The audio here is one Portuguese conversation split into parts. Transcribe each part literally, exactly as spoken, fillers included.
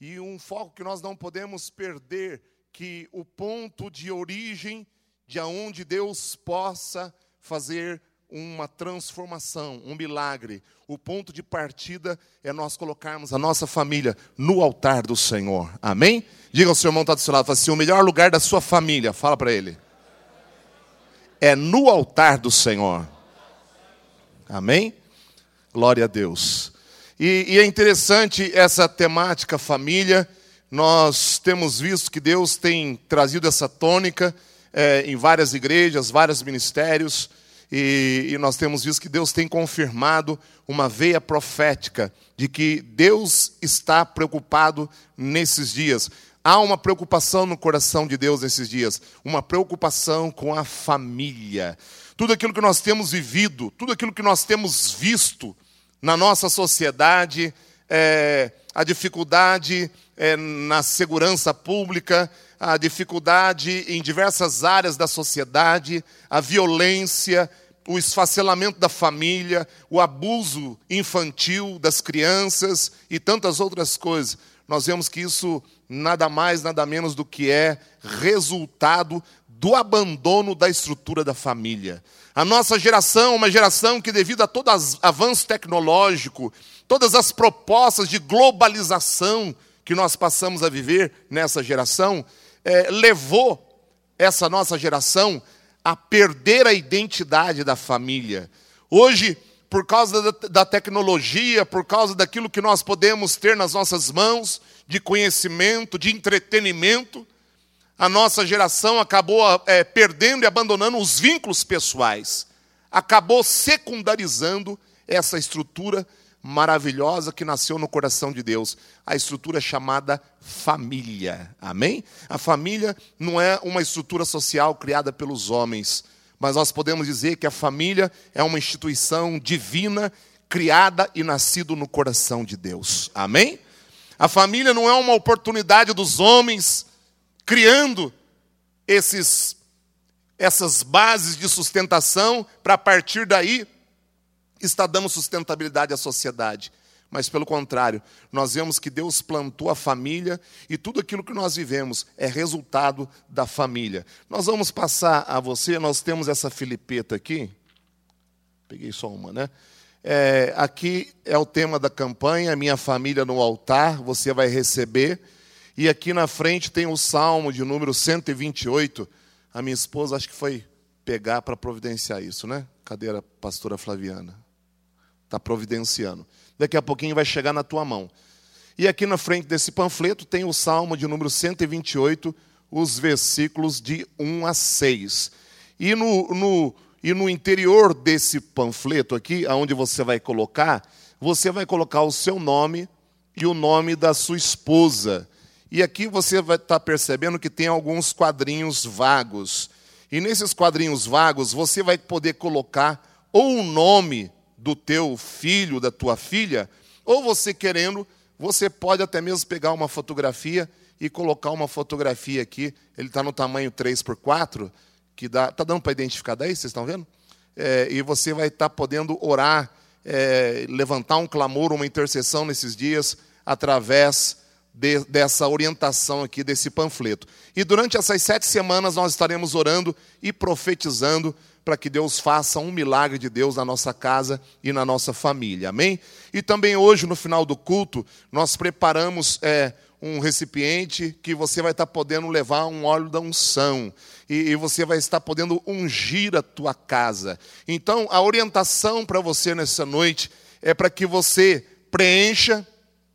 E um foco que nós não podemos perder, que o ponto de origem de onde Deus possa fazer uma transformação, um milagre. O ponto de partida é nós colocarmos a nossa família no altar do Senhor. Amém? Diga ao seu irmão que está do seu lado, fala assim, o melhor lugar da sua família, fala para ele, é no altar do Senhor. Amém? Glória a Deus. E, e é interessante essa temática família. Nós temos visto que Deus tem trazido essa tônica é, em várias igrejas, vários ministérios. E, e nós temos visto que Deus tem confirmado uma veia profética de que Deus está preocupado nesses dias. Há uma preocupação no coração de Deus nesses dias. Uma preocupação com a família. Tudo aquilo que nós temos vivido, tudo aquilo que nós temos visto na nossa sociedade, é, a dificuldade é, na segurança pública, a dificuldade em diversas áreas da sociedade, a violência, o esfacelamento da família, o abuso infantil das crianças e tantas outras coisas. Nós vemos que isso nada mais, nada menos do que é resultado do abandono da estrutura da família. A nossa geração é uma geração que, devido a todo avanço tecnológico, todas as propostas de globalização que nós passamos a viver nessa geração, é, levou essa nossa geração a perder a identidade da família. Hoje, por causa da, da tecnologia, por causa daquilo que nós podemos ter nas nossas mãos, de conhecimento, de entretenimento, a nossa geração acabou é, perdendo e abandonando os vínculos pessoais. Acabou secundarizando essa estrutura maravilhosa que nasceu no coração de Deus. A estrutura chamada família. Amém? A família não é uma estrutura social criada pelos homens, mas nós podemos dizer que a família é uma instituição divina, criada e nascida no coração de Deus. Amém? A família não é uma oportunidade dos homens criando esses, essas bases de sustentação para, a partir daí, estar dando sustentabilidade à sociedade. Mas, pelo contrário, nós vemos que Deus plantou a família e tudo aquilo que nós vivemos é resultado da família. Nós vamos passar a você, nós temos essa filipeta aqui. Peguei só uma, né? É, aqui é o tema da campanha, Minha Família no Altar, você vai receber. E aqui na frente tem o Salmo de número cento e vinte e oito. A minha esposa acho que foi pegar para providenciar isso, né? Cadê a pastora Flaviana? Está providenciando. Daqui a pouquinho vai chegar na tua mão. E aqui na frente desse panfleto tem o Salmo de número cento e vinte e oito, os versículos de um a seis. E no, no, e no interior desse panfleto aqui, onde você vai colocar, você vai colocar o seu nome e o nome da sua esposa. E aqui você vai estar percebendo que tem alguns quadrinhos vagos. E nesses quadrinhos vagos você vai poder colocar ou o nome do teu filho, da tua filha, ou você querendo, você pode até mesmo pegar uma fotografia e colocar uma fotografia aqui. Ele está no tamanho três por quatro, que dá, está dando para identificar daí, vocês estão vendo? É, e você vai estar podendo orar, é, levantar um clamor, uma intercessão nesses dias, através de, dessa orientação aqui, desse panfleto. E durante essas sete semanas nós estaremos orando e profetizando para que Deus faça um milagre de Deus na nossa casa e na nossa família. Amém? E também hoje, no final do culto, nós preparamos é, um recipiente que você vai estar podendo levar um óleo da unção. E, e você vai estar podendo ungir a tua casa. Então, a orientação para você nessa noite é para que você preencha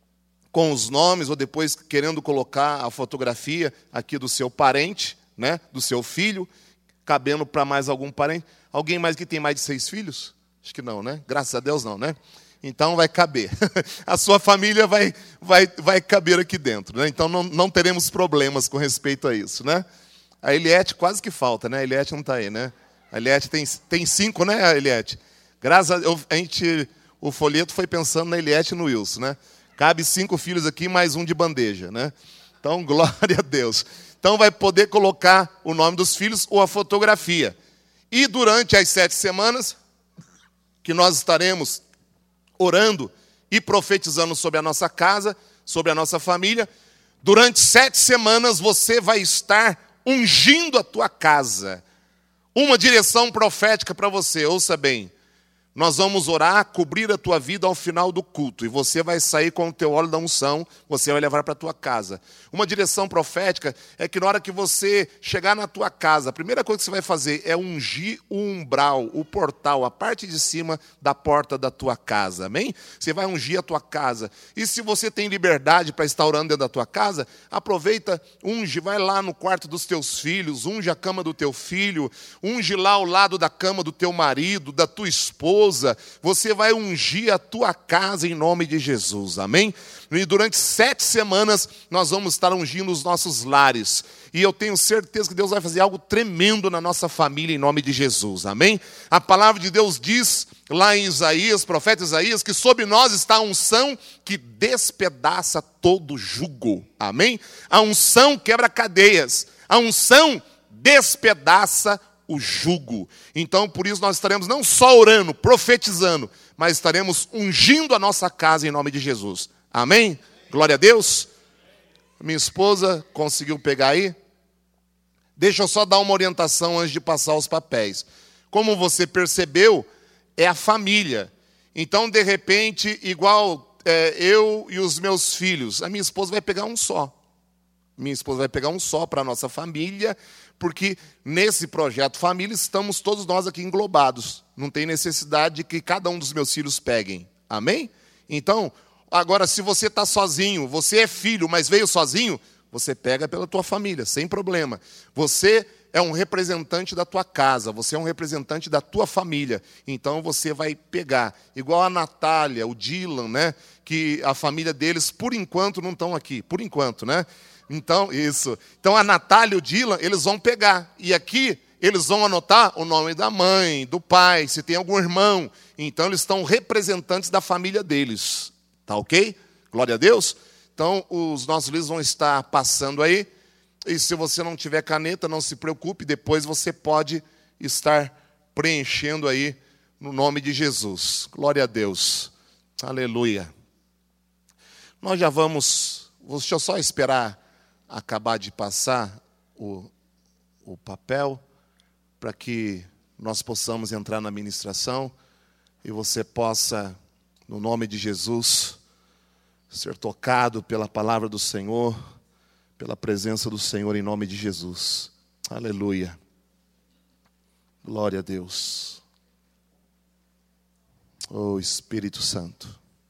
com os nomes, ou depois querendo colocar a fotografia aqui do seu parente, né, do seu filho, cabendo para mais algum parente. Alguém mais que tem mais de seis filhos? Acho que não, né? Graças a Deus não, né? Então vai caber. A sua família vai, vai, vai caber aqui dentro, né? Então não, não teremos problemas com respeito a isso, né? A Eliette quase que falta, né? A Eliette não está aí, né? A Eliette tem, tem cinco, né, Eliette? Graças a Deus, a gente, o folheto foi pensando na Eliette e no Wilson, né? Cabe cinco filhos aqui, mais um de bandeja, né? Então, glória a Deus. Então, vai poder colocar o nome dos filhos ou a fotografia. E durante as sete semanas, que nós estaremos orando e profetizando sobre a nossa casa, sobre a nossa família. Durante sete semanas você vai estar ungindo a tua casa. Uma direção profética para você, ouça bem. Nós vamos orar, cobrir a tua vida ao final do culto. E você vai sair com o teu óleo da unção, você vai levar para a tua casa. Uma direção profética é que na hora que você chegar na tua casa, a primeira coisa que você vai fazer é ungir o umbral, o portal, a parte de cima da porta da tua casa. Amém? Você vai ungir a tua casa. E se você tem liberdade para estar orando dentro da tua casa, aproveita, unge, vai lá no quarto dos teus filhos, unge a cama do teu filho, unge lá ao lado da cama do teu marido, da tua esposa. Você vai ungir a tua casa em nome de Jesus, amém? E durante sete semanas nós vamos estar ungindo os nossos lares. E eu tenho certeza que Deus vai fazer algo tremendo na nossa família em nome de Jesus, amém? A palavra de Deus diz lá em Isaías, profeta Isaías, que sobre nós está a unção que despedaça todo jugo, amém? A unção quebra cadeias, a unção despedaça o jugo. Então, por isso nós estaremos não só orando, profetizando, mas estaremos ungindo a nossa casa em nome de Jesus. Amém? Glória a Deus. Minha esposa conseguiu pegar aí? Deixa eu só dar uma orientação antes de passar os papéis. Como você percebeu, é a família. Então, de repente, igual é, eu e os meus filhos, a minha esposa vai pegar um só. Minha esposa vai pegar um só para a nossa família, porque nesse projeto família estamos todos nós aqui englobados. Não tem necessidade de que cada um dos meus filhos peguem. Amém? Então, agora se você está sozinho, você é filho, mas veio sozinho, você pega pela tua família, sem problema. Você é um representante da tua casa, você é um representante da tua família. Então você vai pegar. Igual a Natália, o Dylan, né? Que a família deles, por enquanto, não estão aqui. Por enquanto, né? Então, isso. Então, a Natália e o Dylan, eles vão pegar. E aqui, eles vão anotar o nome da mãe, do pai, se tem algum irmão. Então, eles estão representantes da família deles. Tá ok? Glória a Deus. Então, os nossos livros vão estar passando aí. E se você não tiver caneta, não se preocupe. Depois você pode estar preenchendo aí no nome de Jesus. Glória a Deus. Aleluia. Nós já vamos... Deixa eu só esperar acabar de passar o, o papel, para que nós possamos entrar na ministração e você possa, no nome de Jesus, ser tocado pela palavra do Senhor, pela presença do Senhor em nome de Jesus. Aleluia. Glória a Deus. Oh Espírito Santo.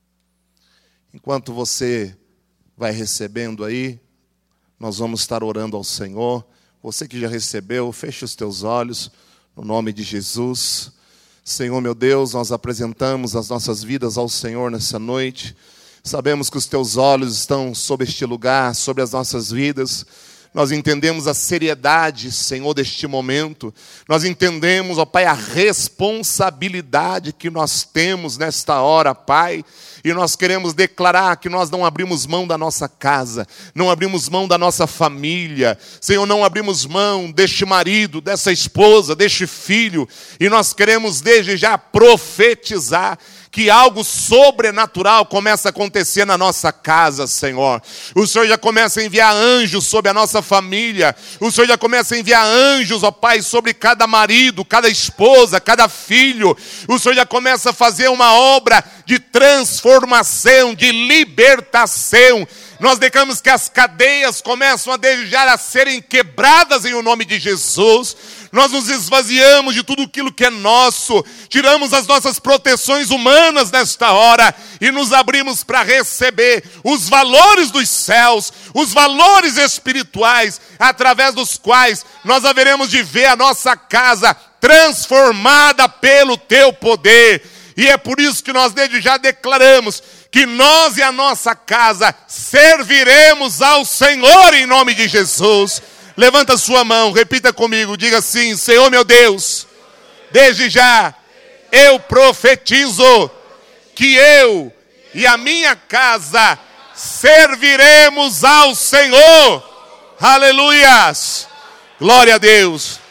Enquanto você vai recebendo aí, nós vamos estar orando ao Senhor. Você que já recebeu, feche os teus olhos, no nome de Jesus. Senhor meu Deus, nós apresentamos as nossas vidas ao Senhor nessa noite. Sabemos que os teus olhos estão sobre este lugar, sobre as nossas vidas. Nós entendemos a seriedade, Senhor, deste momento. Nós entendemos, ó Pai, a responsabilidade que nós temos nesta hora, Pai. E nós queremos declarar que nós não abrimos mão da nossa casa, não abrimos mão da nossa família. Senhor, não abrimos mão deste marido, dessa esposa, deste filho. E nós queremos desde já profetizar que algo sobrenatural começa a acontecer na nossa casa, Senhor. O Senhor já começa a enviar anjos sobre a nossa família. O Senhor já começa a enviar anjos, ó Pai, sobre cada marido, cada esposa, cada filho. O Senhor já começa a fazer uma obra de transformação, de libertação. Nós declaramos que as cadeias começam a desejar a serem quebradas em o nome de Jesus. Nós nos esvaziamos de tudo aquilo que é nosso, tiramos as nossas proteções humanas nesta hora e nos abrimos para receber os valores dos céus, os valores espirituais, através dos quais nós haveremos de ver a nossa casa transformada pelo teu poder. E é por isso que nós desde já declaramos que nós e a nossa casa serviremos ao Senhor em nome de Jesus. Levanta a sua mão, repita comigo, diga assim: Senhor meu Deus, desde já eu profetizo que eu e a minha casa serviremos ao Senhor. Aleluias! Glória a Deus!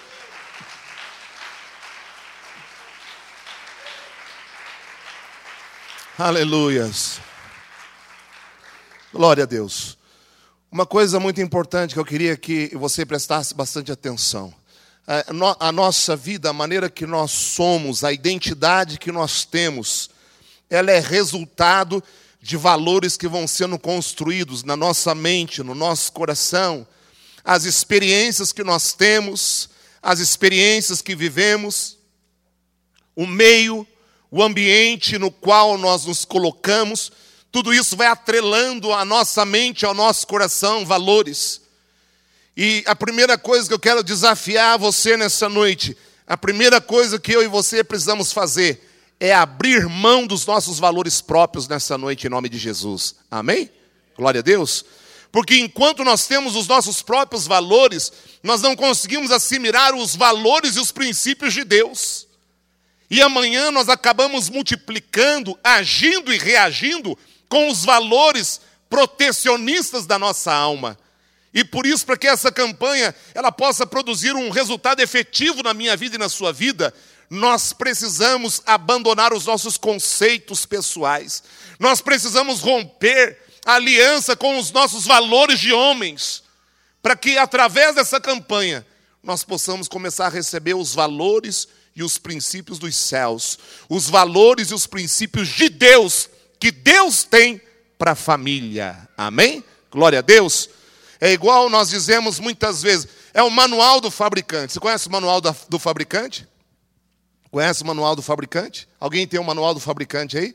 Aleluias! Glória a Deus. Uma coisa muito importante que eu queria que você prestasse bastante atenção. A nossa vida, a maneira que nós somos, a identidade que nós temos, ela é resultado de valores que vão sendo construídos na nossa mente, no nosso coração. As experiências que nós temos, as experiências que vivemos, o meio, o ambiente no qual nós nos colocamos, tudo isso vai atrelando a nossa mente, ao nosso coração, valores. E a primeira coisa que eu quero desafiar você nessa noite, a primeira coisa que eu e você precisamos fazer é abrir mão dos nossos valores próprios nessa noite, em nome de Jesus. Amém? Glória a Deus. Porque enquanto nós temos os nossos próprios valores, nós não conseguimos assimilar os valores e os princípios de Deus. E amanhã nós acabamos multiplicando, agindo e reagindo com os valores protecionistas da nossa alma. E por isso, para que essa campanha ela possa produzir um resultado efetivo na minha vida e na sua vida, nós precisamos abandonar os nossos conceitos pessoais. Nós precisamos romper a aliança com os nossos valores de homens, para que através dessa campanha nós possamos começar a receber os valores e os princípios dos céus, os valores e os princípios de Deus, que Deus tem para a família. Amém? Glória a Deus. É igual nós dizemos muitas vezes, é o manual do fabricante. Você conhece o manual do fabricante? Conhece o manual do fabricante? Alguém tem o manual do fabricante aí?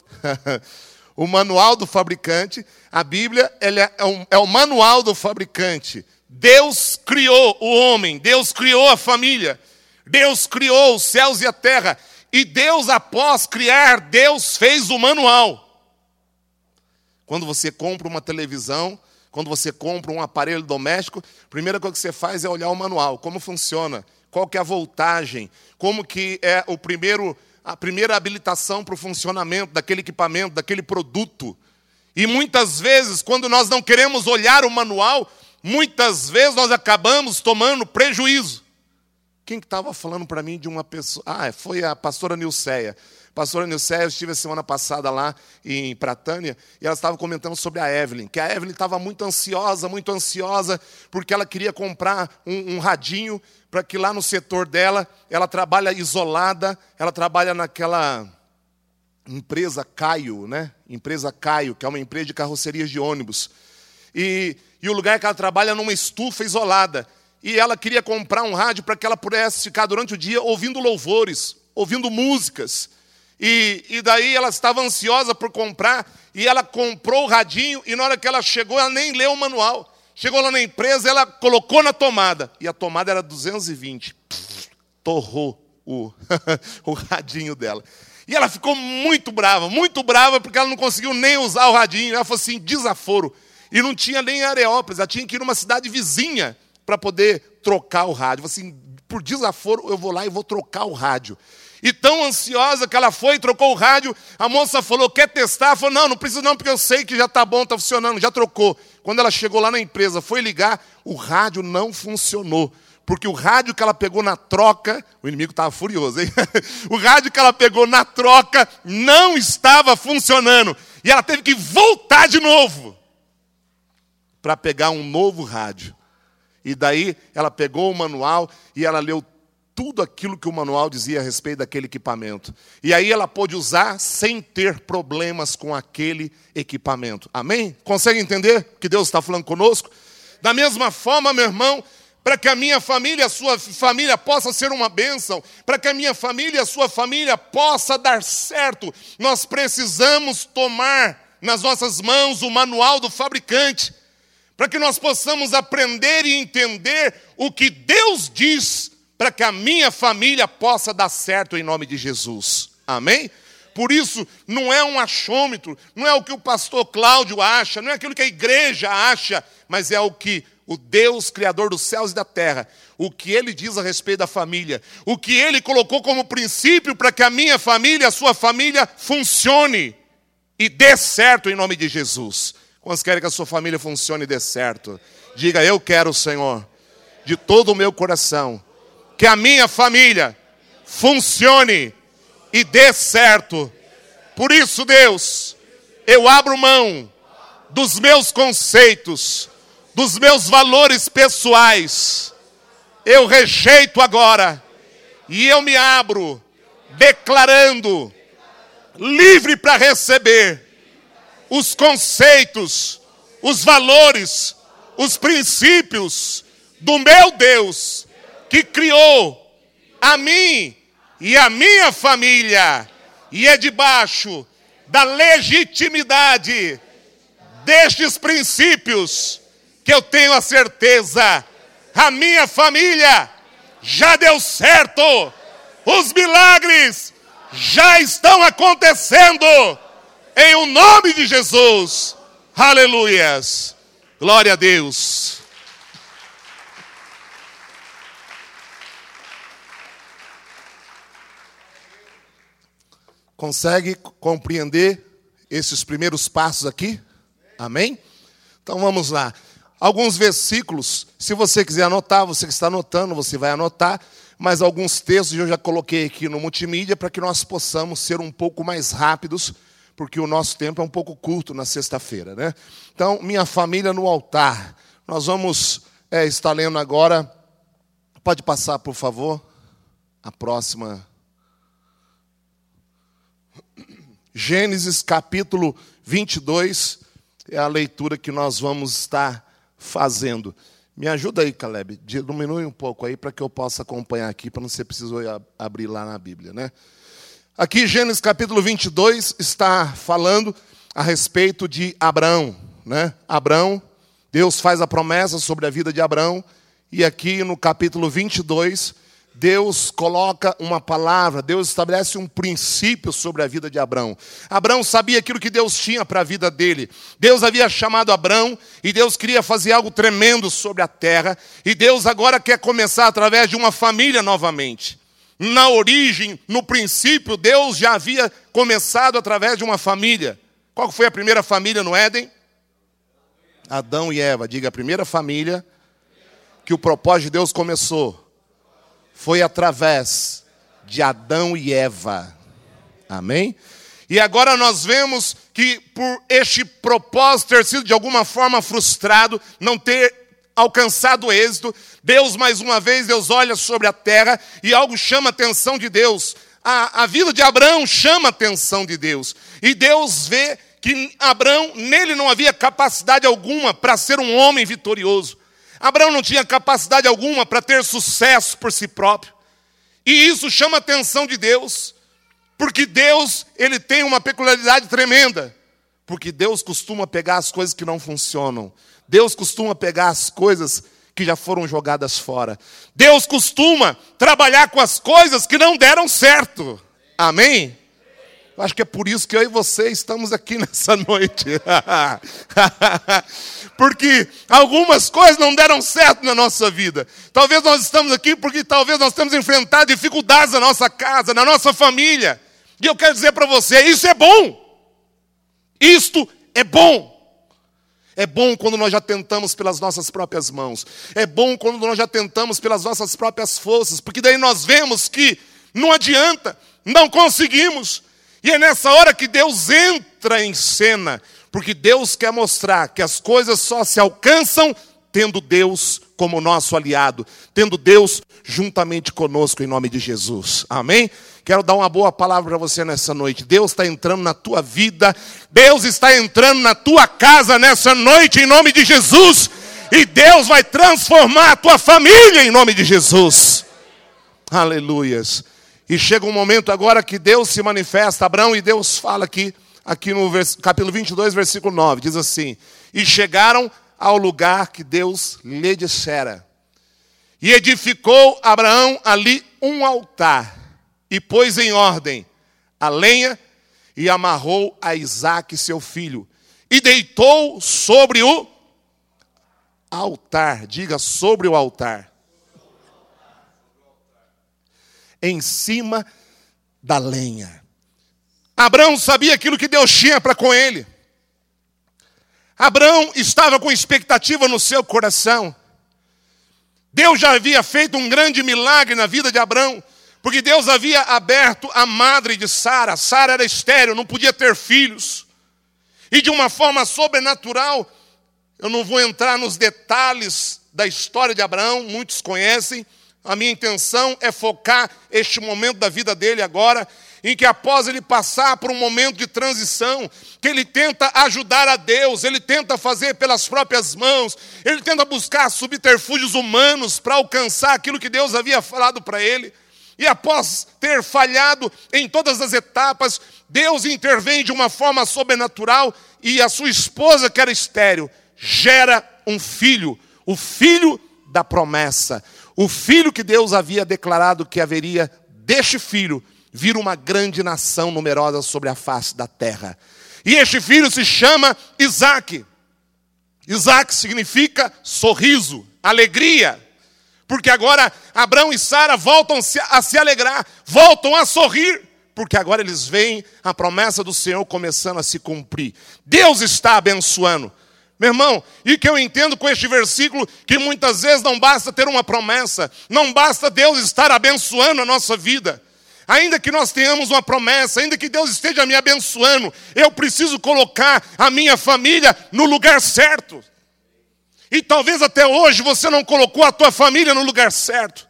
O manual do fabricante, a Bíblia ele é, um, é o manual do fabricante. Deus criou o homem, Deus criou a família, Deus criou os céus e a terra. E Deus, após criar, Deus fez o manual. Quando você compra uma televisão, quando você compra um aparelho doméstico, a primeira coisa que você faz é olhar o manual, como funciona, qual que é a voltagem, como que é o primeiro, a primeira habilitação para o funcionamento daquele equipamento, daquele produto. E muitas vezes, quando nós não queremos olhar o manual, muitas vezes nós acabamos tomando prejuízo. Quem que estava falando para mim de uma pessoa? Ah, foi a pastora Nilceia. Pastora Nilceia, eu estive a semana passada lá em Pratânia, e ela estava comentando sobre a Evelyn, que a Evelyn estava muito ansiosa, muito ansiosa, porque ela queria comprar um, um radinho, para que lá no setor dela, ela trabalha isolada, ela trabalha naquela empresa Caio, né? Empresa Caio, que é uma empresa de carrocerias de ônibus. E, e o lugar que ela trabalha é numa estufa isolada. E ela queria comprar um rádio para que ela pudesse ficar durante o dia ouvindo louvores, ouvindo músicas. E, e daí ela estava ansiosa por comprar, e ela comprou o radinho, e na hora que ela chegou, ela nem leu o manual. Chegou lá na empresa, ela colocou na tomada, e a tomada era duzentos e vinte. Pff, torrou o, o radinho dela. E ela ficou muito brava, muito brava, porque ela não conseguiu nem usar o radinho. Ela falou assim, desaforo. E não tinha nem Areópolis, ela tinha que ir numa cidade vizinha, para poder trocar o rádio. Assim, por desaforo, eu vou lá e vou trocar o rádio. E tão ansiosa que ela foi e trocou o rádio, a moça falou, quer testar? Ela falou, não, não precisa não, porque eu sei que já está bom, está funcionando, já trocou. Quando ela chegou lá na empresa, foi ligar, o rádio não funcionou. Porque o rádio que ela pegou na troca, o inimigo estava furioso, hein? O rádio que ela pegou na troca não estava funcionando. E ela teve que voltar de novo para pegar um novo rádio. E daí ela pegou o manual e ela leu tudo aquilo que o manual dizia a respeito daquele equipamento. E aí ela pôde usar sem ter problemas com aquele equipamento. Amém? Consegue entender que Deus está falando conosco? Da mesma forma, meu irmão, para que a minha família, a sua família possa ser uma bênção, para que a minha família, a sua família possa dar certo, nós precisamos tomar nas nossas mãos o manual do fabricante, para que nós possamos aprender e entender o que Deus diz, para que a minha família possa dar certo em nome de Jesus. Amém? Por isso, não é um achômetro, não é o que o pastor Cláudio acha, não é aquilo que a igreja acha, mas é o que o Deus, Criador dos céus e da terra, o que Ele diz a respeito da família, o que Ele colocou como princípio para que a minha família, a sua família, funcione e dê certo em nome de Jesus. Quantos querem que a sua família funcione e dê certo? Diga, eu quero, Senhor, de todo o meu coração, que a minha família funcione e dê certo. Por isso, Deus, eu abro mão dos meus conceitos, dos meus valores pessoais. Eu rejeito agora e eu me abro, declarando livre para receber os conceitos, os valores, os princípios do meu Deus, que criou a mim e a minha família, e é debaixo da legitimidade destes princípios que eu tenho a certeza, a minha família já deu certo, os milagres já estão acontecendo, em o nome de Jesus, aleluias, glória a Deus. Consegue compreender esses primeiros passos aqui? Amém? Então vamos lá. Alguns versículos, se você quiser anotar, você que está anotando, você vai anotar, mas alguns textos eu já coloquei aqui no multimídia para que nós possamos ser um pouco mais rápidos, porque o nosso tempo é um pouco curto na sexta-feira, né? Então, minha família no altar. Nós vamos é, estar lendo agora. Pode passar, por favor, a próxima. Gênesis capítulo vinte e dois é a leitura que nós vamos estar fazendo. Me ajuda aí, Caleb, diminui um pouco aí para que eu possa acompanhar aqui, para não ser preciso abrir lá na Bíblia, né? Aqui Gênesis capítulo vinte e dois está falando a respeito de Abrão, né? Abrão, Deus faz a promessa sobre a vida de Abrão, e aqui no capítulo vinte e dois, Deus coloca uma palavra, Deus estabelece um princípio sobre a vida de Abrão. Abrão sabia aquilo que Deus tinha para a vida dele. Deus havia chamado Abrão e Deus queria fazer algo tremendo sobre a terra. E Deus agora quer começar através de uma família novamente. Na origem, no princípio, Deus já havia começado através de uma família. Qual foi a primeira família no Éden? Adão e Eva. Diga, a primeira família que o propósito de Deus começou foi através de Adão e Eva. Amém? E agora nós vemos que por este propósito ter sido de alguma forma frustrado, não ter alcançado êxito, Deus mais uma vez, Deus olha sobre a terra e algo chama a atenção de Deus. A, a vida de Abrão chama a atenção de Deus. E Deus vê que Abrão, nele não havia capacidade alguma para ser um homem vitorioso. Abraão não tinha capacidade alguma para ter sucesso por si próprio. E isso chama a atenção de Deus. Porque Deus, ele tem uma peculiaridade tremenda. Porque Deus costuma pegar as coisas que não funcionam. Deus costuma pegar as coisas que já foram jogadas fora. Deus costuma trabalhar com as coisas que não deram certo. Amém? Eu acho que é por isso que eu e você estamos aqui nessa noite. Porque algumas coisas não deram certo na nossa vida. Talvez nós estamos aqui porque talvez nós temos enfrentado dificuldades na nossa casa, na nossa família. E eu quero dizer para você, isso é bom. Isto é bom. É bom quando nós já tentamos pelas nossas próprias mãos. É bom quando nós já tentamos pelas nossas próprias forças. Porque daí nós vemos que não adianta, não conseguimos. E é nessa hora que Deus entra em cena, porque Deus quer mostrar que as coisas só se alcançam tendo Deus como nosso aliado, tendo Deus juntamente conosco em nome de Jesus. Amém? Quero dar uma boa palavra para você nessa noite. Deus está entrando na tua vida, Deus está entrando na tua casa nessa noite em nome de Jesus, e Deus vai transformar a tua família em nome de Jesus. Aleluias. E chega um momento agora que Deus se manifesta, Abraão, e Deus fala aqui, aqui no vers- capítulo vinte e dois, versículo nove, diz assim: e chegaram ao lugar que Deus lhe dissera. E edificou Abraão ali um altar, e pôs em ordem a lenha, e amarrou a Isaque seu filho, e deitou sobre o altar, diga, sobre o altar. Em cima da lenha. Abraão sabia aquilo que Deus tinha para com ele. Abraão estava com expectativa no seu coração. Deus já havia feito um grande milagre na vida de Abraão, porque Deus havia aberto a madre de Sara. Sara era estéril, não podia ter filhos. E de uma forma sobrenatural, eu não vou entrar nos detalhes da história de Abraão, muitos conhecem. A minha intenção é focar este momento da vida dele agora, em que após ele passar por um momento de transição, que ele tenta ajudar a Deus, ele tenta fazer pelas próprias mãos, ele tenta buscar subterfúgios humanos para alcançar aquilo que Deus havia falado para ele. E após ter falhado em todas as etapas, Deus intervém de uma forma sobrenatural e a sua esposa, que era estéril, gera um filho, o filho da promessa. O filho que Deus havia declarado que haveria deste filho vir uma grande nação numerosa sobre a face da terra. E este filho se chama Isaque. Isaque significa sorriso, alegria. Porque agora Abraão e Sara voltam a se alegrar, voltam a sorrir. Porque agora eles veem a promessa do Senhor começando a se cumprir. Deus está abençoando. Meu irmão, e que eu entendo com este versículo que muitas vezes não basta ter uma promessa, não basta Deus estar abençoando a nossa vida. Ainda que nós tenhamos uma promessa, ainda que Deus esteja me abençoando, eu preciso colocar a minha família no lugar certo. E talvez até hoje você não colocou a tua família no lugar certo.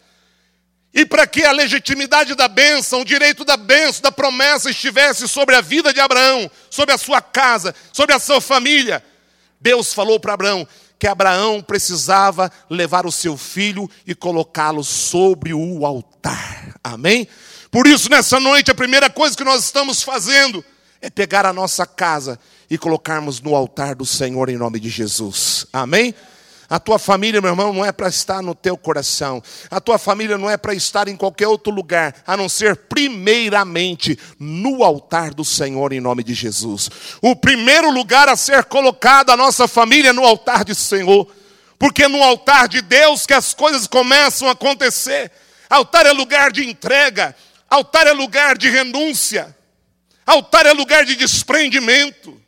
E para que a legitimidade da bênção, o direito da bênção, da promessa estivesse sobre a vida de Abraão, sobre a sua casa, sobre a sua família, Deus falou para Abraão que Abraão precisava levar o seu filho e colocá-lo sobre o altar. Amém? Por isso, nessa noite, a primeira coisa que nós estamos fazendo é pegar a nossa casa e colocarmos no altar do Senhor em nome de Jesus. Amém? A tua família, meu irmão, não é para estar no teu coração. A tua família não é para estar em qualquer outro lugar, a não ser primeiramente no altar do Senhor em nome de Jesus. O primeiro lugar a ser colocado a nossa família é no altar do Senhor. Porque é no altar de Deus que as coisas começam a acontecer. Altar é lugar de entrega. Altar é lugar de renúncia. Altar é lugar de desprendimento.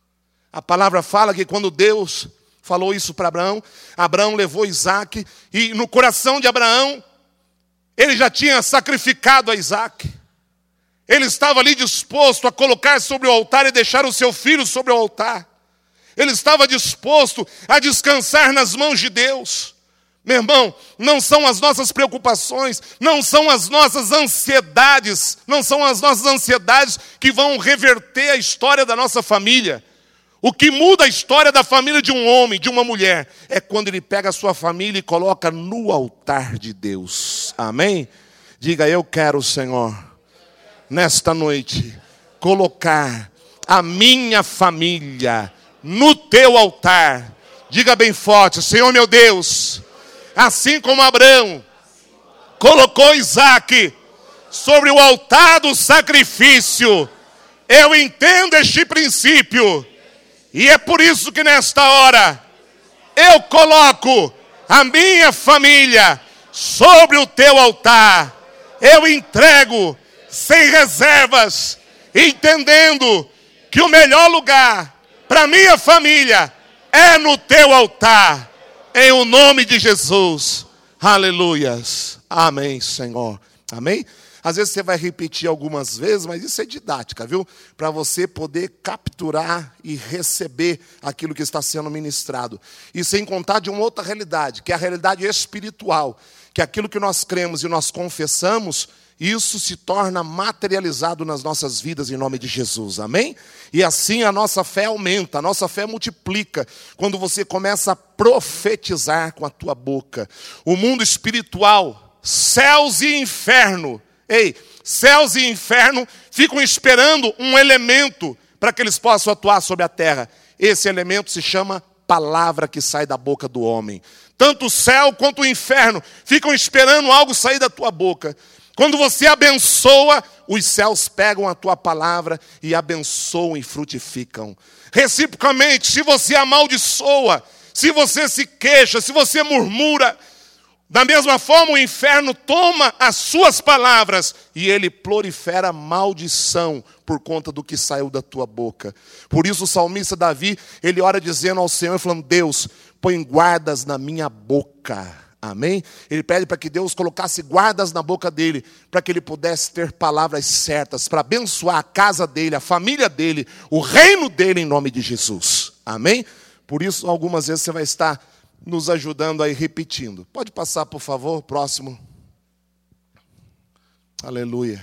A palavra fala que quando Deus falou isso para Abraão, Abraão levou Isaque, e no coração de Abraão, ele já tinha sacrificado a Isaque. Ele estava ali disposto a colocar sobre o altar e deixar o seu filho sobre o altar. Ele estava disposto a descansar nas mãos de Deus. Meu irmão, não são as nossas preocupações, não são as nossas ansiedades, não são as nossas ansiedades que vão reverter a história da nossa família. O que muda a história da família de um homem, de uma mulher, é quando ele pega a sua família e coloca no altar de Deus. Amém? Diga, eu quero, Senhor, nesta noite, colocar a minha família no teu altar. Diga bem forte, Senhor meu Deus, assim como Abraão colocou Isaque sobre o altar do sacrifício, eu entendo este princípio. E é por isso que nesta hora, eu coloco a minha família sobre o teu altar. Eu entrego sem reservas, entendendo que o melhor lugar para minha família é no teu altar. Em o nome de Jesus. Aleluias. Amém, Senhor. Amém? Às vezes você vai repetir algumas vezes, mas isso é didática, viu? Para você poder capturar e receber aquilo que está sendo ministrado. E sem contar de uma outra realidade, que é a realidade espiritual. Que aquilo que nós cremos e nós confessamos, isso se torna materializado nas nossas vidas em nome de Jesus. Amém? E assim a nossa fé aumenta, a nossa fé multiplica. Quando você começa a profetizar com a tua boca. O mundo espiritual, céus e inferno. Ei, céus e inferno ficam esperando um elemento para que eles possam atuar sobre a terra. Esse elemento se chama palavra que sai da boca do homem. Tanto o céu quanto o inferno ficam esperando algo sair da tua boca. Quando você abençoa, os céus pegam a tua palavra e abençoam e frutificam. Reciprocamente, se você amaldiçoa, se você se queixa, se você murmura, da mesma forma, o inferno toma as suas palavras e ele prolifera maldição por conta do que saiu da tua boca. Por isso o salmista Davi, ele ora dizendo ao Senhor, falando, Deus, põe guardas na minha boca. Amém? Ele pede para que Deus colocasse guardas na boca dele, para que ele pudesse ter palavras certas, para abençoar a casa dele, a família dele, o reino dele, em nome de Jesus. Amém? Por isso, algumas vezes você vai estar nos ajudando aí, repetindo. Pode passar, por favor, próximo. Aleluia.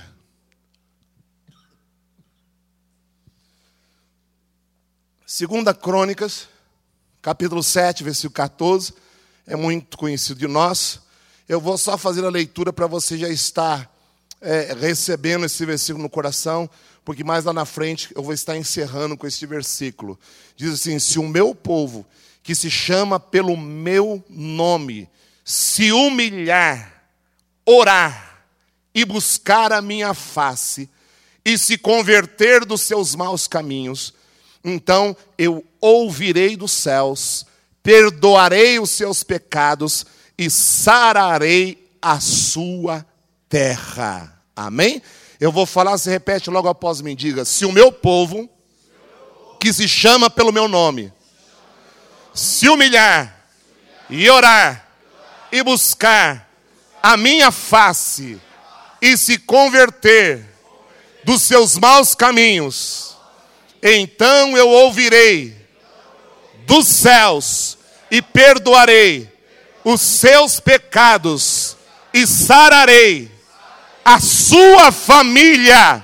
Segunda Crônicas, capítulo sete, versículo quatorze. É muito conhecido de nós. Eu vou só fazer a leitura para você já estar é, recebendo esse versículo no coração, porque mais lá na frente eu vou estar encerrando com este versículo. Diz assim: se o meu povo, que se chama pelo meu nome, se humilhar, orar e buscar a minha face, e se converter dos seus maus caminhos, então eu ouvirei dos céus, perdoarei os seus pecados e sararei a sua terra. Amém? Eu vou falar, você repete logo após mim, diga: se o meu povo, que se chama pelo meu nome, se humilhar e orar e buscar a minha face e se converter dos seus maus caminhos, então eu ouvirei dos céus e perdoarei os seus pecados e sararei a sua família.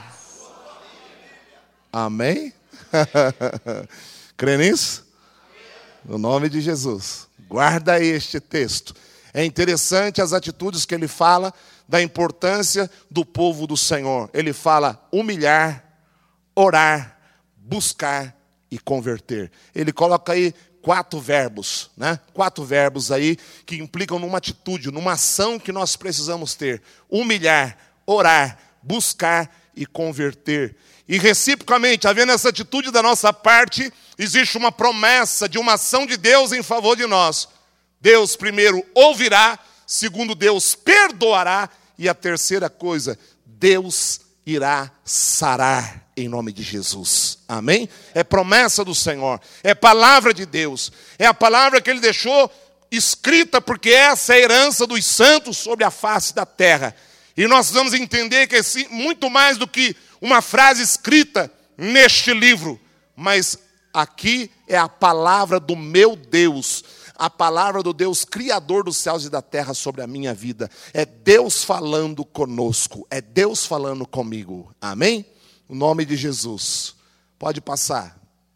Amém? Crê nisso? No nome de Jesus. Guarda este texto. É interessante as atitudes que ele fala da importância do povo do Senhor. Ele fala humilhar, orar, buscar e converter. Ele coloca aí quatro verbos, né? Quatro verbos aí que implicam numa atitude, numa ação que nós precisamos ter. Humilhar, orar, buscar e converter. E reciprocamente, havendo essa atitude da nossa parte, existe uma promessa de uma ação de Deus em favor de nós. Deus primeiro ouvirá, segundo Deus perdoará, e a terceira coisa, Deus irá sarar em nome de Jesus. Amém? É promessa do Senhor, é palavra de Deus, é a palavra que Ele deixou escrita, porque essa é a herança dos santos sobre a face da terra. E nós vamos entender que é muito mais do que uma frase escrita neste livro, mas aqui é a palavra do meu Deus, a palavra do Deus Criador dos céus e da terra sobre a minha vida. É Deus falando conosco, é Deus falando comigo. Amém? No nome de Jesus. Pode passar.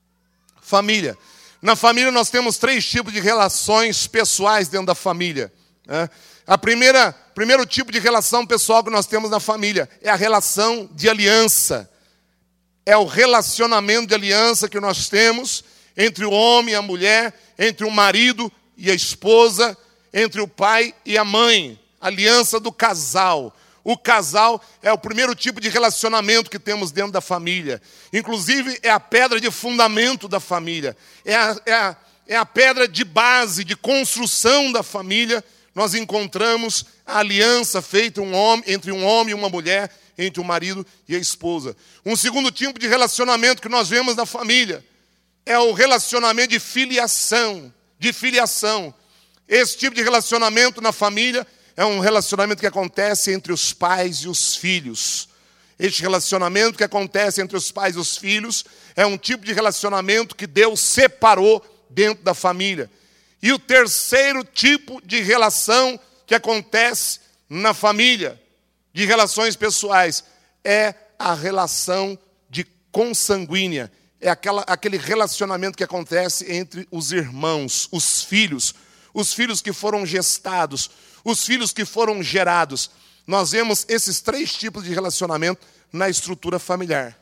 Família. Na família nós temos três tipos de relações pessoais dentro da família. Né? A primeira, primeiro tipo de relação pessoal que nós temos na família é a relação de aliança. É o relacionamento de aliança que nós temos entre o homem e a mulher, entre o marido e a esposa, entre o pai e a mãe. Aliança do casal. O casal é o primeiro tipo de relacionamento que temos dentro da família. Inclusive, é a pedra de fundamento da família. É a, é a, é a pedra de base, de construção da família. Nós encontramos a aliança feita um homem, entre um homem e uma mulher, entre o marido e a esposa. Um segundo tipo de relacionamento que nós vemos na família é o relacionamento de filiação. De filiação. Esse tipo de relacionamento na família é um relacionamento que acontece entre os pais e os filhos. Este relacionamento que acontece entre os pais e os filhos é um tipo de relacionamento que Deus separou dentro da família. E o terceiro tipo de relação que acontece na família, de relações pessoais, é a relação de consanguínea. É aquela, aquele relacionamento que acontece entre os irmãos, os filhos, os filhos que foram gestados, os filhos que foram gerados. Nós vemos esses três tipos de relacionamento na estrutura familiar.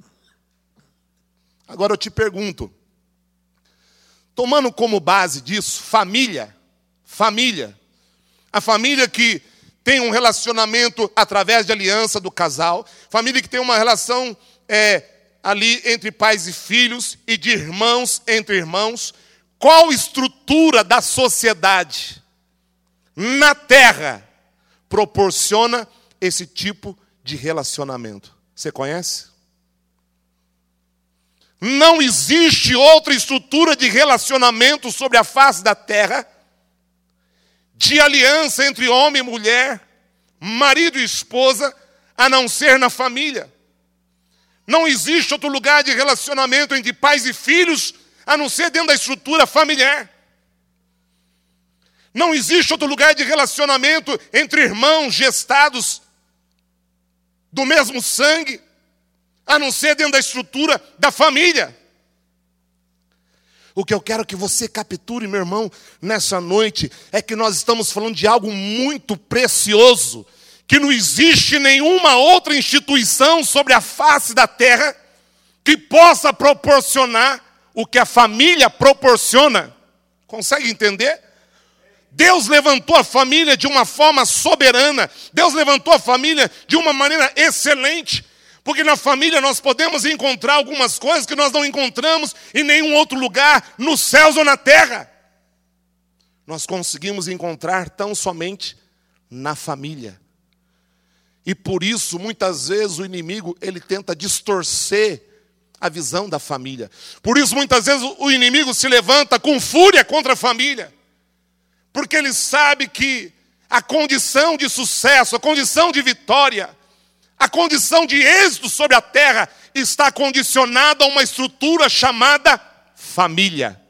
Agora eu te pergunto, tomando como base disso, família, família, a família que tem um relacionamento através de aliança do casal, família que tem uma relação é, ali entre pais e filhos e de irmãos entre irmãos, qual estrutura da sociedade na terra proporciona esse tipo de relacionamento? Você conhece? Não existe outra estrutura de relacionamento sobre a face da terra de aliança entre homem e mulher, marido e esposa, a não ser na família. Não existe outro lugar de relacionamento entre pais e filhos, a não ser dentro da estrutura familiar. Não existe outro lugar de relacionamento entre irmãos gestados do mesmo sangue, a não ser dentro da estrutura da família. O que eu quero que você capture, meu irmão, nessa noite, é que nós estamos falando de algo muito precioso, que não existe nenhuma outra instituição sobre a face da terra que possa proporcionar o que a família proporciona. Consegue entender? Deus levantou a família de uma forma soberana. Deus levantou a família de uma maneira excelente. Porque na família nós podemos encontrar algumas coisas que nós não encontramos em nenhum outro lugar, nos céus ou na terra. Nós conseguimos encontrar tão somente na família. E por isso, muitas vezes, o inimigo ele tenta distorcer a visão da família. Por isso, muitas vezes, o inimigo se levanta com fúria contra a família. Porque ele sabe que a condição de sucesso, a condição de vitória, a condição de êxito sobre a terra está condicionada a uma estrutura chamada família.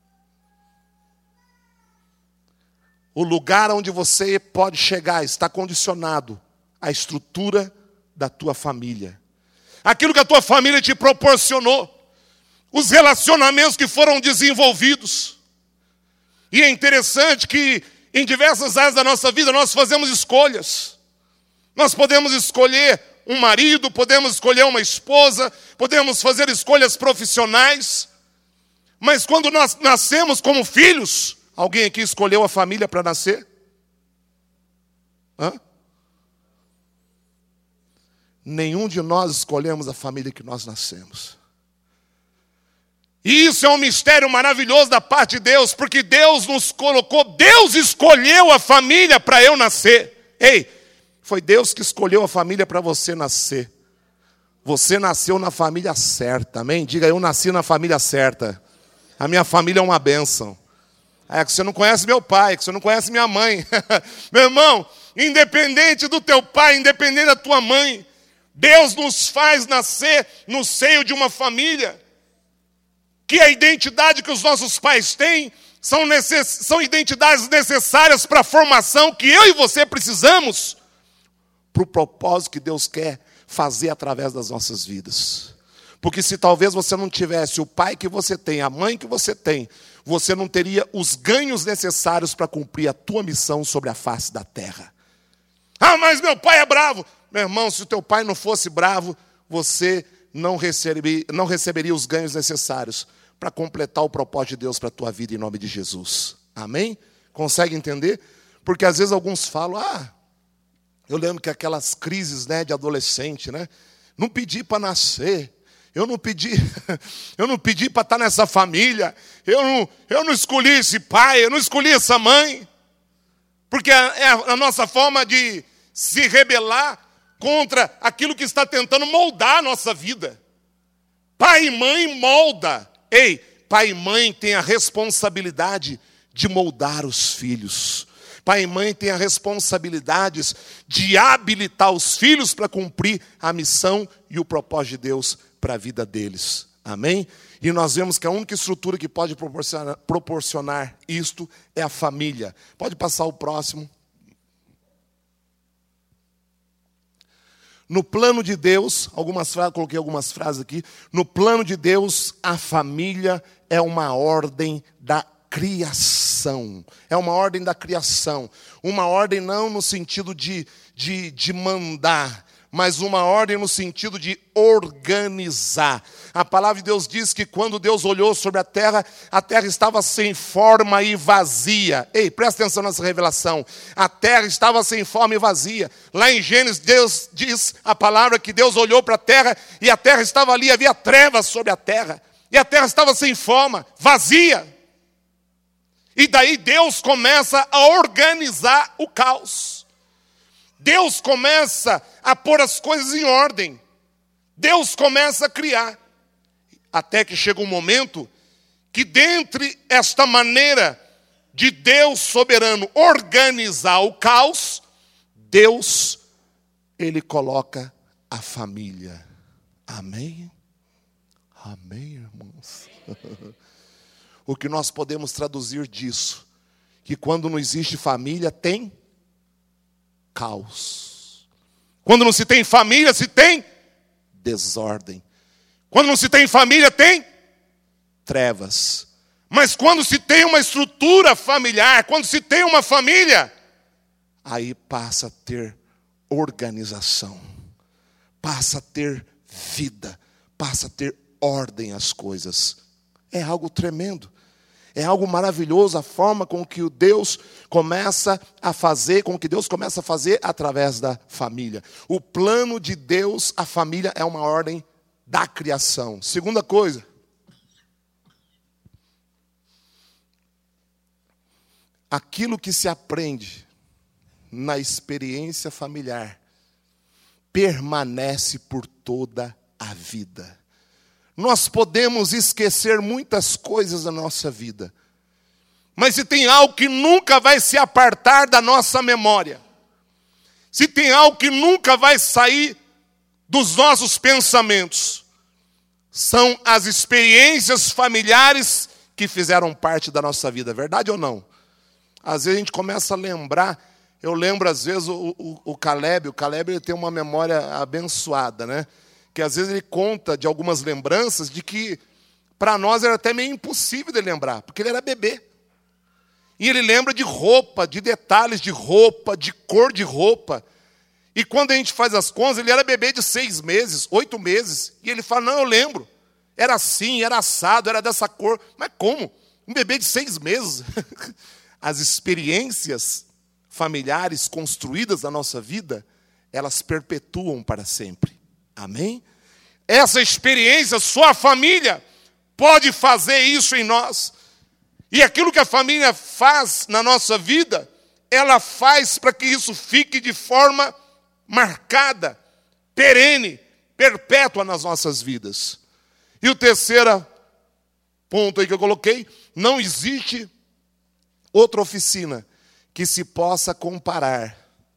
O lugar onde você pode chegar está condicionado à estrutura da tua família. Aquilo que a tua família te proporcionou, os relacionamentos que foram desenvolvidos. E é interessante que em diversas áreas da nossa vida nós fazemos escolhas. Nós podemos escolher um marido, podemos escolher uma esposa, podemos fazer escolhas profissionais. Mas quando nós nascemos como filhos, alguém aqui escolheu a família para nascer? Hã? Nenhum de nós escolhemos a família que nós nascemos. E isso é um mistério maravilhoso da parte de Deus, porque Deus nos colocou, Deus escolheu a família para eu nascer. Ei, foi Deus que escolheu a família para você nascer. Você nasceu na família certa, amém? Diga, eu nasci na família certa. A minha família é uma bênção. É que você não conhece meu pai, que você não conhece minha mãe. Meu irmão, independente do teu pai, independente da tua mãe, Deus nos faz nascer no seio de uma família. Que a identidade que os nossos pais têm são, necess... são identidades necessárias para a formação que eu e você precisamos, para o propósito que Deus quer fazer através das nossas vidas. Porque se talvez você não tivesse o pai que você tem, a mãe que você tem, você não teria os ganhos necessários para cumprir a tua missão sobre a face da terra. Ah, mas meu pai é bravo. Meu irmão, se o teu pai não fosse bravo, você não receberia, não receberia os ganhos necessários para completar o propósito de Deus para a tua vida em nome de Jesus. Amém? Consegue entender? Porque às vezes alguns falam, ah, eu lembro que aquelas crises, né, de adolescente, né? Não pedi para nascer, eu não pedi, eu não pedi para estar nessa família, eu não, eu não escolhi esse pai, eu não escolhi essa mãe. Porque é a nossa forma de se rebelar contra aquilo que está tentando moldar a nossa vida. Pai e mãe molda. Ei, pai e mãe têm a responsabilidade de moldar os filhos. Pai e mãe têm a responsabilidade de habilitar os filhos para cumprir a missão e o propósito de Deus para a vida deles. Amém? E nós vemos que a única estrutura que pode proporcionar, proporcionar isto é a família. Pode passar o próximo. No plano de Deus, algumas frases, coloquei algumas frases aqui. No plano de Deus, a família é uma ordem da criação. É uma ordem da criação. Uma ordem não no sentido de, de, de mandar, mas uma ordem no sentido de organizar. A palavra de Deus diz que quando Deus olhou sobre a terra, a terra estava sem forma e vazia. Ei, presta atenção nessa revelação. A terra estava sem forma e vazia. Lá em Gênesis, Deus diz a palavra que Deus olhou para a terra e a terra estava ali, havia trevas sobre a terra. E a terra estava sem forma, vazia. E daí Deus começa a organizar o caos. Deus começa a pôr as coisas em ordem. Deus começa a criar. Até que chega um momento que dentre esta maneira de Deus soberano organizar o caos, Deus, Ele coloca a família. Amém? Amém, irmãos? O que nós podemos traduzir disso? Que quando não existe família, tem caos. Quando não se tem família, se tem desordem. Quando não se tem família, tem trevas. Mas quando se tem uma estrutura familiar, quando se tem uma família, aí passa a ter organização, passa a ter vida, passa a ter ordem às coisas. É algo tremendo. É algo maravilhoso a forma com que o Deus começa a fazer, com que Deus começa a fazer através da família. O plano de Deus, a família é uma ordem da criação. Segunda coisa, aquilo que se aprende na experiência familiar permanece por toda a vida. Nós podemos esquecer muitas coisas da nossa vida, mas se tem algo que nunca vai se apartar da nossa memória, se tem algo que nunca vai sair dos nossos pensamentos, são as experiências familiares que fizeram parte da nossa vida. Verdade ou não? Às vezes a gente começa a lembrar. Eu lembro às vezes o, o, o Caleb, o Caleb ele tem uma memória abençoada, né? Que às vezes ele conta de algumas lembranças de que para nós era até meio impossível de lembrar, porque ele era bebê. E ele lembra de roupa, de detalhes de roupa, de cor de roupa. E quando a gente faz as contas, ele era bebê de seis meses, oito meses. E ele fala, não, eu lembro. Era assim, era assado, era dessa cor. Mas como? Um bebê de seis meses? As experiências familiares construídas na nossa vida, elas perpetuam para sempre. Amém? Essa experiência, só a família pode fazer isso em nós. E aquilo que a família faz na nossa vida, ela faz para que isso fique de forma marcada, perene, perpétua nas nossas vidas. E o terceiro ponto aí que eu coloquei, não existe outra oficina que se possa comparar.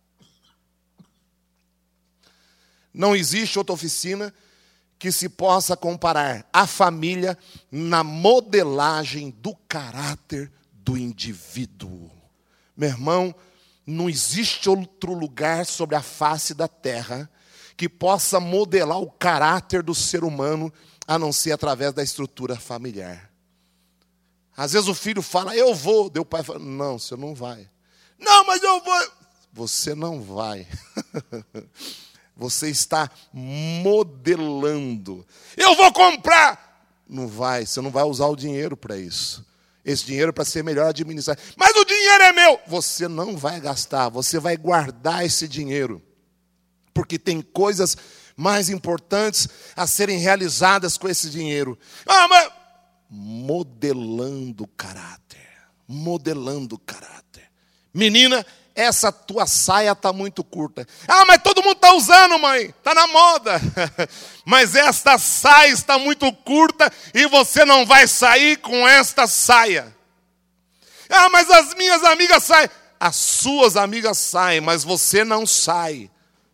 Não existe outra oficina que se possa comparar a família na modelagem do caráter do indivíduo. Meu irmão, não existe outro lugar sobre a face da terra que possa modelar o caráter do ser humano, a não ser através da estrutura familiar. Às vezes o filho fala, eu vou. Daí o pai fala, não, você não vai. Não, mas eu vou. Você não vai. Você está modelando. Eu vou comprar. Não vai, você não vai usar o dinheiro para isso. Esse dinheiro é para ser melhor administrado. Mas o dinheiro é meu. Você não vai gastar, você vai guardar esse dinheiro. Porque tem coisas mais importantes a serem realizadas com esse dinheiro. Ah, mas... modelando o caráter. Modelando o caráter. Menina, essa tua saia está muito curta. Ah, mas todo mundo está usando, mãe. Está na moda. Mas esta saia está muito curta e você não vai sair com esta saia. Ah, mas as minhas amigas saem. As suas amigas saem, mas você não sai.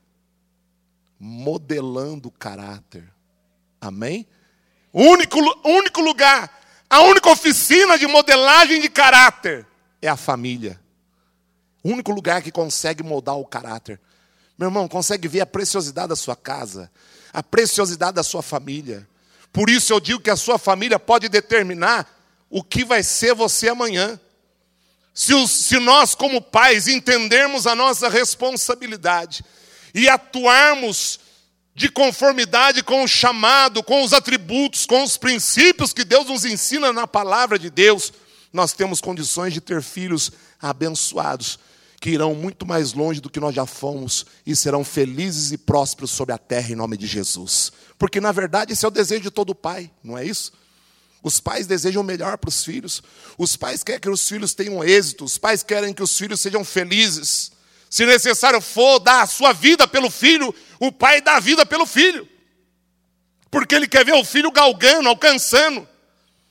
Modelando o caráter. Amém? O único, único lugar, a única oficina de modelagem de caráter é a família. O único lugar que consegue moldar o caráter. Meu irmão, consegue ver a preciosidade da sua casa, a preciosidade da sua família. Por isso eu digo que a sua família pode determinar o que vai ser você amanhã. Se, os, se nós, como pais, entendermos a nossa responsabilidade e atuarmos de conformidade com o chamado, com os atributos, com os princípios que Deus nos ensina na palavra de Deus, nós temos condições de ter filhos abençoados, que irão muito mais longe do que nós já fomos e serão felizes e prósperos sobre a terra em nome de Jesus. Porque na verdade esse é o desejo de todo pai, não é isso? Os pais desejam o melhor para os filhos. Os pais querem que os filhos tenham êxito. Os pais querem que os filhos sejam felizes. Se necessário for dar a sua vida pelo filho, o pai dá a vida pelo filho. Porque ele quer ver o filho galgando, alcançando.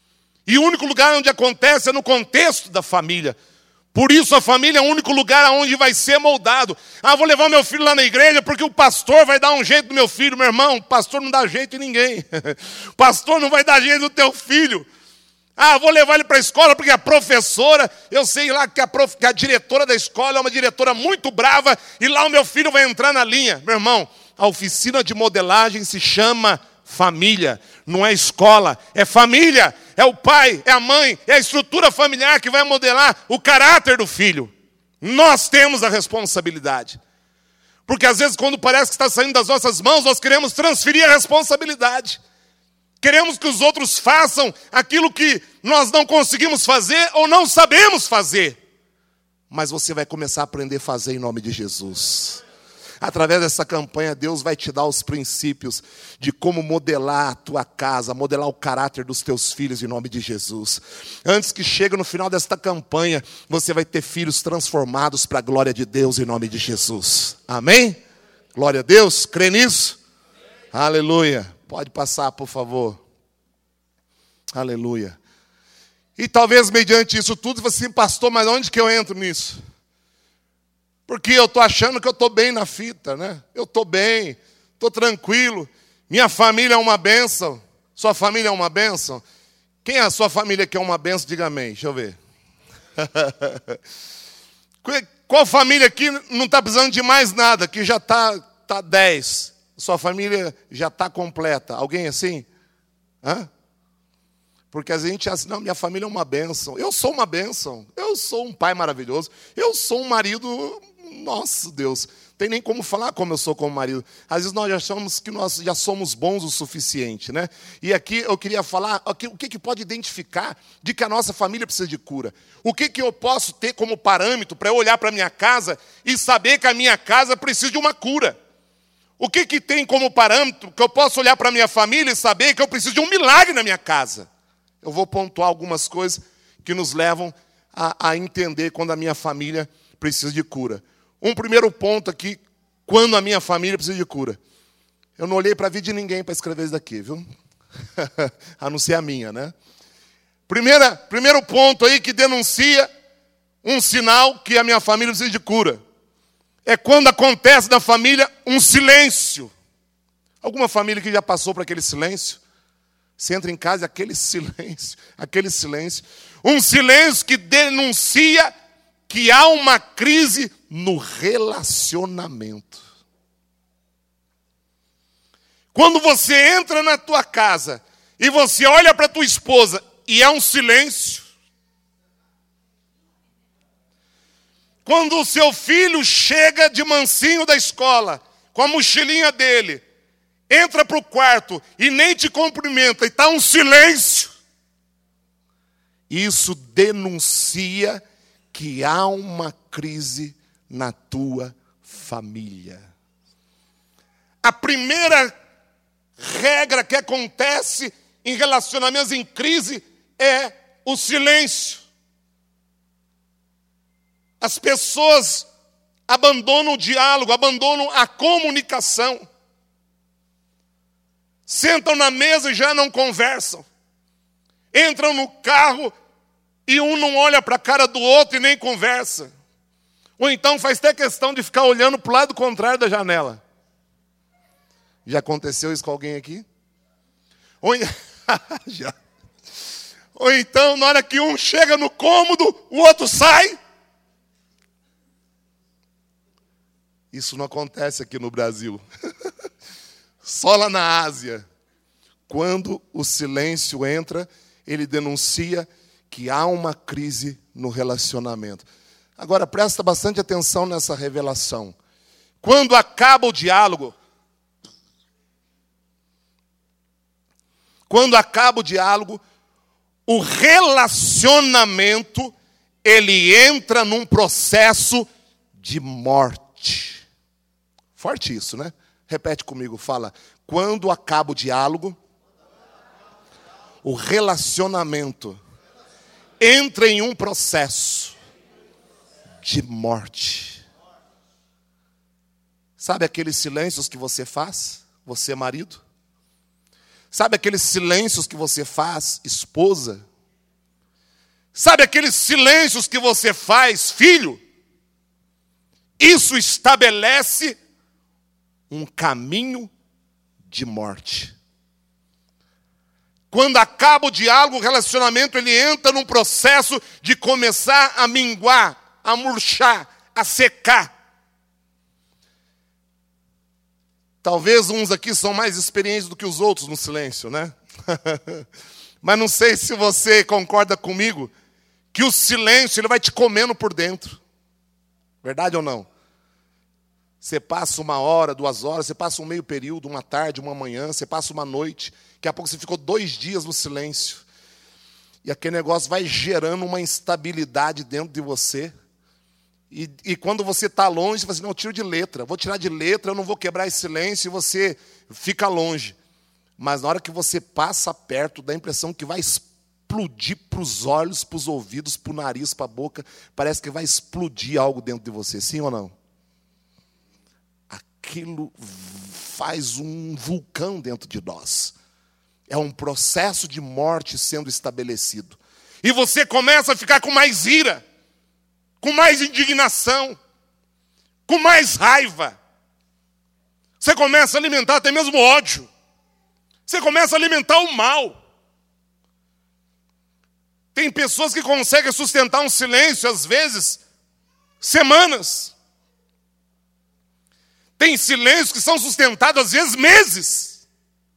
E o único lugar onde acontece é no contexto da família. Por isso a família é o único lugar onde vai ser moldado. Ah, vou levar meu filho lá na igreja porque o pastor vai dar um jeito no meu filho. Meu irmão, o pastor não dá jeito em ninguém. O pastor não vai dar jeito no teu filho. Ah, vou levar ele para a escola porque a professora, eu sei lá que a, prof, que a diretora da escola é uma diretora muito brava e lá o meu filho vai entrar na linha. Meu irmão, a oficina de modelagem se chama família, não é escola, é família. É o pai, é a mãe, é a estrutura familiar que vai modelar o caráter do filho. Nós temos a responsabilidade. Porque às vezes quando parece que está saindo das nossas mãos, nós queremos transferir a responsabilidade. Queremos que os outros façam aquilo que nós não conseguimos fazer ou não sabemos fazer. Mas você vai começar a aprender a fazer em nome de Jesus. Através dessa campanha, Deus vai te dar os princípios de como modelar a tua casa, modelar o caráter dos teus filhos em nome de Jesus. Antes que chegue no final desta campanha, você vai ter filhos transformados para a glória de Deus em nome de Jesus. Amém? Glória a Deus, crê nisso? Aleluia. Pode passar, por favor. Aleluia. E talvez mediante isso tudo, você assim, pastor, mas onde que eu entro nisso? Porque eu estou achando que eu estou bem na fita, né? Eu estou bem, estou tranquilo. Minha família é uma bênção. Sua família é uma bênção? Quem é a sua família que é uma bênção? Diga amém, deixa eu ver. Qual família aqui não está precisando de mais nada, que já está tá dez? Sua família já está completa. Alguém assim? Hã? Porque a gente acha, não, minha família é uma bênção. Eu sou uma bênção. Eu sou um pai maravilhoso. Eu sou um marido, nossa Deus. Tem nem como falar como eu sou como marido. Às vezes nós achamos que nós já somos bons o suficiente, né? E aqui eu queria falar o que, que pode identificar de que a nossa família precisa de cura. O que, que eu posso ter como parâmetro para eu olhar para a minha casa e saber que a minha casa precisa de uma cura. O que, que tem como parâmetro que eu posso olhar para a minha família e saber que eu preciso de um milagre na minha casa. Eu vou pontuar algumas coisas que nos levam a, a entender quando a minha família precisa de cura. Um primeiro ponto aqui, quando a minha família precisa de cura. Eu não olhei para a vida de ninguém para escrever isso daqui, viu? A não ser a minha, né? Primeira, primeiro ponto aí que denuncia um sinal que a minha família precisa de cura. É quando acontece na família um silêncio. Alguma família que já passou por aquele silêncio? Você entra em casa e aquele silêncio, aquele silêncio. Um silêncio que denuncia que há uma crise no relacionamento. Quando você entra na tua casa e você olha para a tua esposa e é um silêncio. Quando o seu filho chega de mansinho da escola, com a mochilinha dele, entra para o quarto e nem te cumprimenta e está um silêncio. Isso denuncia que há uma crise na tua família. A primeira regra que acontece em relacionamentos em crise é o silêncio. As pessoas abandonam o diálogo, abandonam a comunicação. Sentam na mesa e já não conversam. Entram no carro e um não olha para a cara do outro e nem conversa. Ou então faz até questão de ficar olhando para o lado contrário da janela. Já aconteceu isso com alguém aqui? Ou, já. Ou então, na hora que um chega no cômodo, o outro sai. Isso não acontece aqui no Brasil. Só lá na Ásia. Quando o silêncio entra, ele denuncia que há uma crise no relacionamento. Agora, presta bastante atenção nessa revelação. Quando acaba o diálogo, quando acaba o diálogo, o relacionamento, ele entra num processo de morte. Forte isso, né? Repete comigo, fala. Quando acaba o diálogo, o relacionamento entra em um processo de morte. Sabe aqueles silêncios que você faz, você marido? Sabe aqueles silêncios que você faz, esposa? Sabe aqueles silêncios que você faz, filho? Isso estabelece um caminho de morte. Quando acaba o diálogo, o relacionamento, ele entra num processo de começar a minguar, a murchar, a secar. Talvez uns aqui são mais experientes do que os outros no silêncio, né? Mas não sei se você concorda comigo que o silêncio ele vai te comendo por dentro. Verdade ou não? Você passa uma hora, duas horas, você passa um meio período, uma tarde, uma manhã, você passa uma noite, daqui a pouco você ficou dois dias no silêncio. E aquele negócio vai gerando uma instabilidade dentro de você. E, e quando você está longe, você fala assim, não, eu tiro de letra, vou tirar de letra, eu não vou quebrar esse silêncio, e você fica longe. Mas na hora que você passa perto, dá a impressão que vai explodir para os olhos, para os ouvidos, para o nariz, para a boca. Parece que vai explodir algo dentro de você, sim ou não? Aquilo faz um vulcão dentro de nós. É um processo de morte sendo estabelecido. E você começa a ficar com mais ira, com mais indignação, com mais raiva. Você começa a alimentar até mesmo ódio. Você começa a alimentar o mal. Tem pessoas que conseguem sustentar um silêncio, às vezes, semanas. Tem silêncios que são sustentados, às vezes, meses.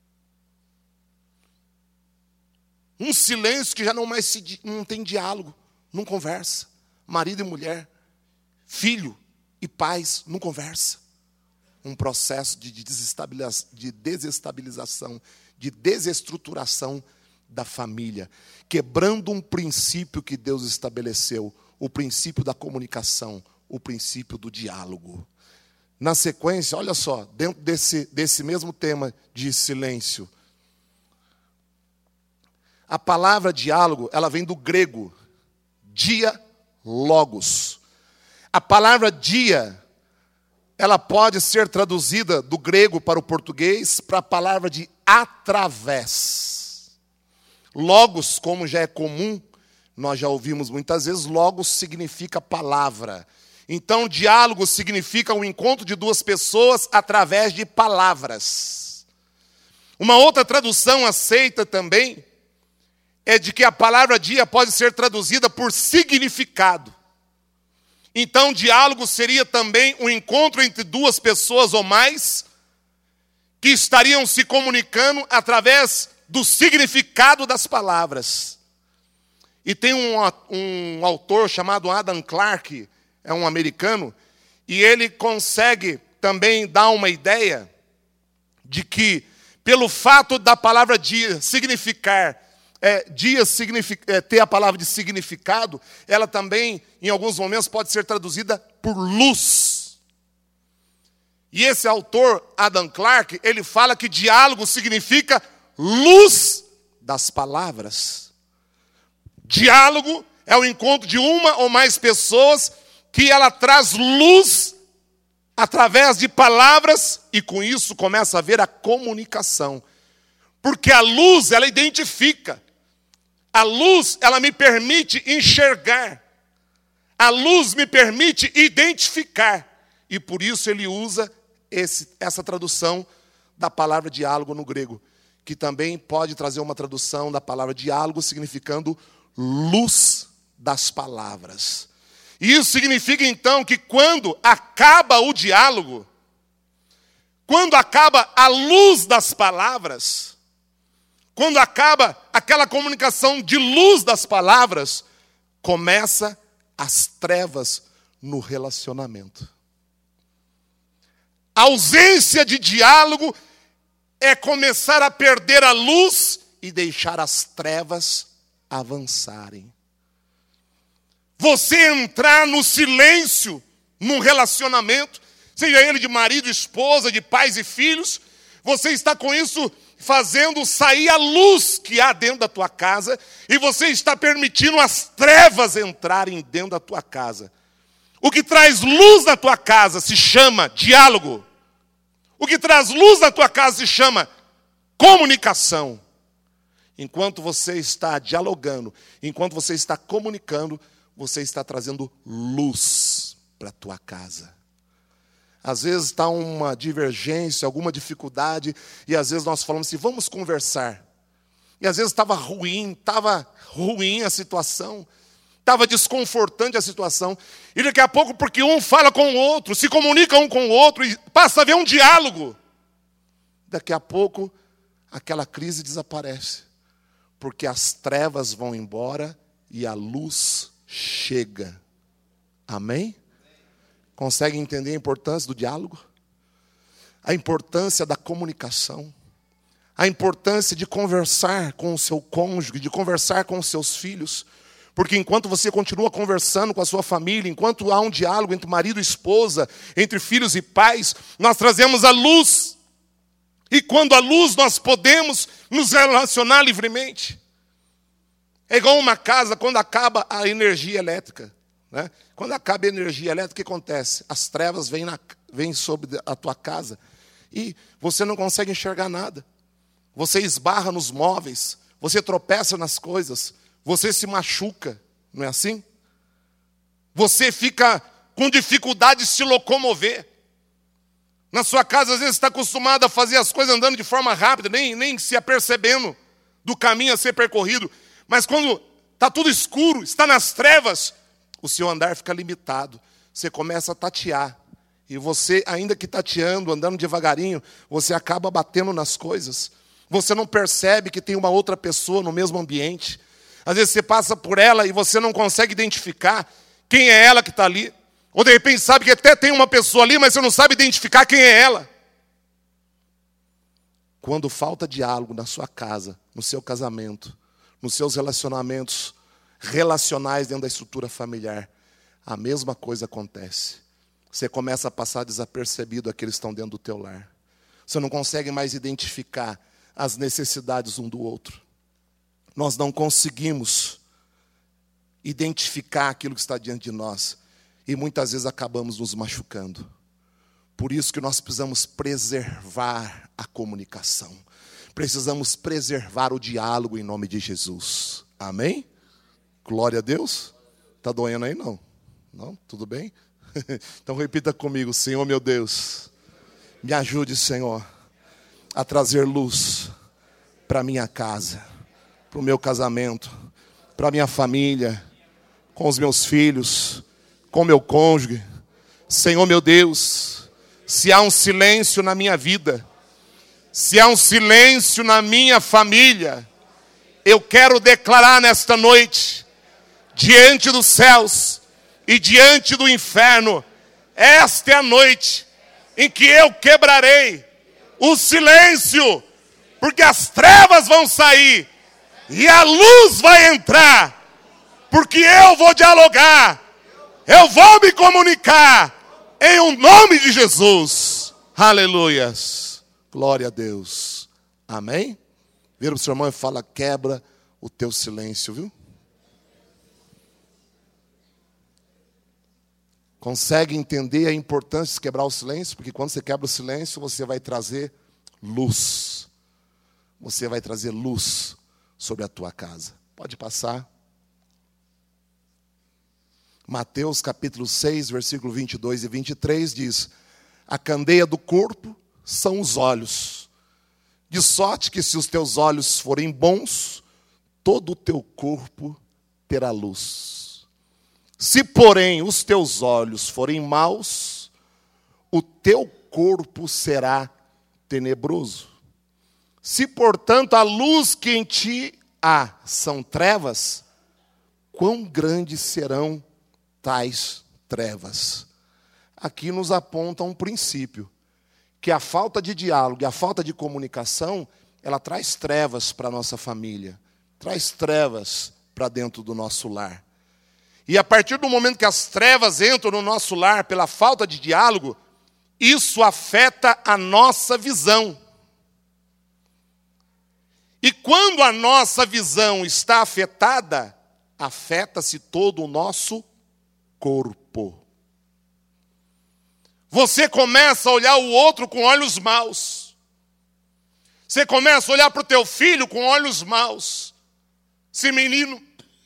Um silêncio que já não mais se, não tem diálogo, não conversa. Marido e mulher, filho e pais, não conversa. Um processo de desestabilização, de desestabilização, de desestruturação da família, quebrando um princípio que Deus estabeleceu, o princípio da comunicação, o princípio do diálogo. Na sequência, olha só, dentro desse, desse mesmo tema de silêncio, a palavra diálogo, ela vem do grego, dia, logos. A palavra dia, ela pode ser traduzida do grego para o português para a palavra de através. Logos, como já é comum, nós já ouvimos muitas vezes, logos significa palavra. Então, diálogo significa o encontro de duas pessoas através de palavras. Uma outra tradução aceita também é de que a palavra dia pode ser traduzida por significado. Então, diálogo seria também um encontro entre duas pessoas ou mais que estariam se comunicando através do significado das palavras. E tem um, um autor chamado Adam Clarke, é um americano, e ele consegue também dar uma ideia de que, pelo fato da palavra dia significar, é, dia significa, é, ter a palavra de significado, ela também, em alguns momentos, pode ser traduzida por luz. E esse autor, Adam Clarke, ele fala que diálogo significa luz das palavras. Diálogo é o encontro de uma ou mais pessoas que ela traz luz através de palavras e com isso começa a haver a comunicação. Porque a luz, ela identifica. A luz, ela me permite enxergar. A luz me permite identificar. E por isso ele usa esse, essa tradução da palavra diálogo no grego, que também pode trazer uma tradução da palavra diálogo significando luz das palavras. E isso significa, então, que quando acaba o diálogo, quando acaba a luz das palavras, quando acaba aquela comunicação de luz das palavras, começa as trevas no relacionamento. A ausência de diálogo é começar a perder a luz e deixar as trevas avançarem. Você entrar no silêncio, num relacionamento, seja ele de marido, esposa, de pais e filhos, você está com isso fazendo sair a luz que há dentro da tua casa e você está permitindo as trevas entrarem dentro da tua casa. O que traz luz na tua casa se chama diálogo. O que traz luz na tua casa se chama comunicação. enquanto você está dialogando, enquanto você está comunicando, você está trazendo luz para a tua casa. Às vezes está uma divergência, alguma dificuldade, e às vezes nós falamos assim, vamos conversar. E às vezes estava ruim, estava ruim a situação, estava desconfortante a situação. E daqui a pouco, porque um fala com o outro, se comunica um com o outro, e passa a haver um diálogo. Daqui a pouco, aquela crise desaparece. Porque as trevas vão embora e a luz chega. Amém? Consegue entender a importância do diálogo? A importância da comunicação? A importância de conversar com o seu cônjuge, de conversar com os seus filhos? Porque enquanto você continua conversando com a sua família, enquanto há um diálogo entre marido e esposa, entre filhos e pais, nós trazemos a luz. E quando a luz nós podemos nos relacionar livremente. É igual uma casa quando acaba a energia elétrica. Né? Quando acaba a energia elétrica, o que acontece? As trevas vêm, na, vêm sobre a tua casa e você não consegue enxergar nada. Você esbarra nos móveis, você tropeça nas coisas, você se machuca, não é assim? Você fica com dificuldade de se locomover. Na sua casa, às vezes, está acostumado a fazer as coisas andando de forma rápida, nem, nem se apercebendo do caminho a ser percorrido. Mas quando está tudo escuro, está nas trevas, o seu andar fica limitado. Você começa a tatear. E você, ainda que tateando, andando devagarinho, você acaba batendo nas coisas. Você não percebe que tem uma outra pessoa no mesmo ambiente. Às vezes você passa por ela e você não consegue identificar quem é ela que está ali. Ou de repente sabe que até tem uma pessoa ali, mas você não sabe identificar quem é ela. Quando falta diálogo na sua casa, no seu casamento, nos seus relacionamentos relacionais dentro da estrutura familiar, a mesma coisa acontece. Você começa a passar desapercebido aqueles que estão dentro do teu lar. Você não consegue mais identificar as necessidades um do outro. Nós não conseguimos identificar aquilo que está diante de nós. E muitas vezes acabamos nos machucando. Por isso que nós precisamos preservar a comunicação. Precisamos preservar o diálogo em nome de Jesus. Amém? Glória a Deus. Está doendo aí não? Não? Tudo bem? Então repita comigo. Senhor meu Deus, me ajude, Senhor, a trazer luz para a minha casa, para o meu casamento, para a minha família, com os meus filhos, com meu cônjuge. Senhor meu Deus, se há um silêncio na minha vida, se há um silêncio na minha família, eu quero declarar nesta noite, diante dos céus e diante do inferno, esta é a noite em que eu quebrarei o silêncio, porque as trevas vão sair e a luz vai entrar, porque eu vou dialogar, eu vou me comunicar em um nome de Jesus. Aleluias. Glória a Deus. Amém? Vira para o seu irmão e fala, quebra o teu silêncio, viu? Consegue entender a importância de quebrar o silêncio? Porque quando você quebra o silêncio, você vai trazer luz. Você vai trazer luz sobre a tua casa. Pode passar. Mateus capítulo seis, versículo vinte e dois e vinte e três diz: a candeia do corpo são os olhos. De sorte que se os teus olhos forem bons, todo o teu corpo terá luz. Se, porém, os teus olhos forem maus, o teu corpo será tenebroso. Se, portanto, a luz que em ti há são trevas, quão grandes serão tais trevas? Aqui nos aponta um princípio, que a falta de diálogo e a falta de comunicação, ela traz trevas para a nossa família, traz trevas para dentro do nosso lar. E a partir do momento que as trevas entram no nosso lar pela falta de diálogo, isso afeta a nossa visão. E quando a nossa visão está afetada, afeta-se todo o nosso corpo. Você começa a olhar o outro com olhos maus. Você começa a olhar para o teu filho com olhos maus. Esse menino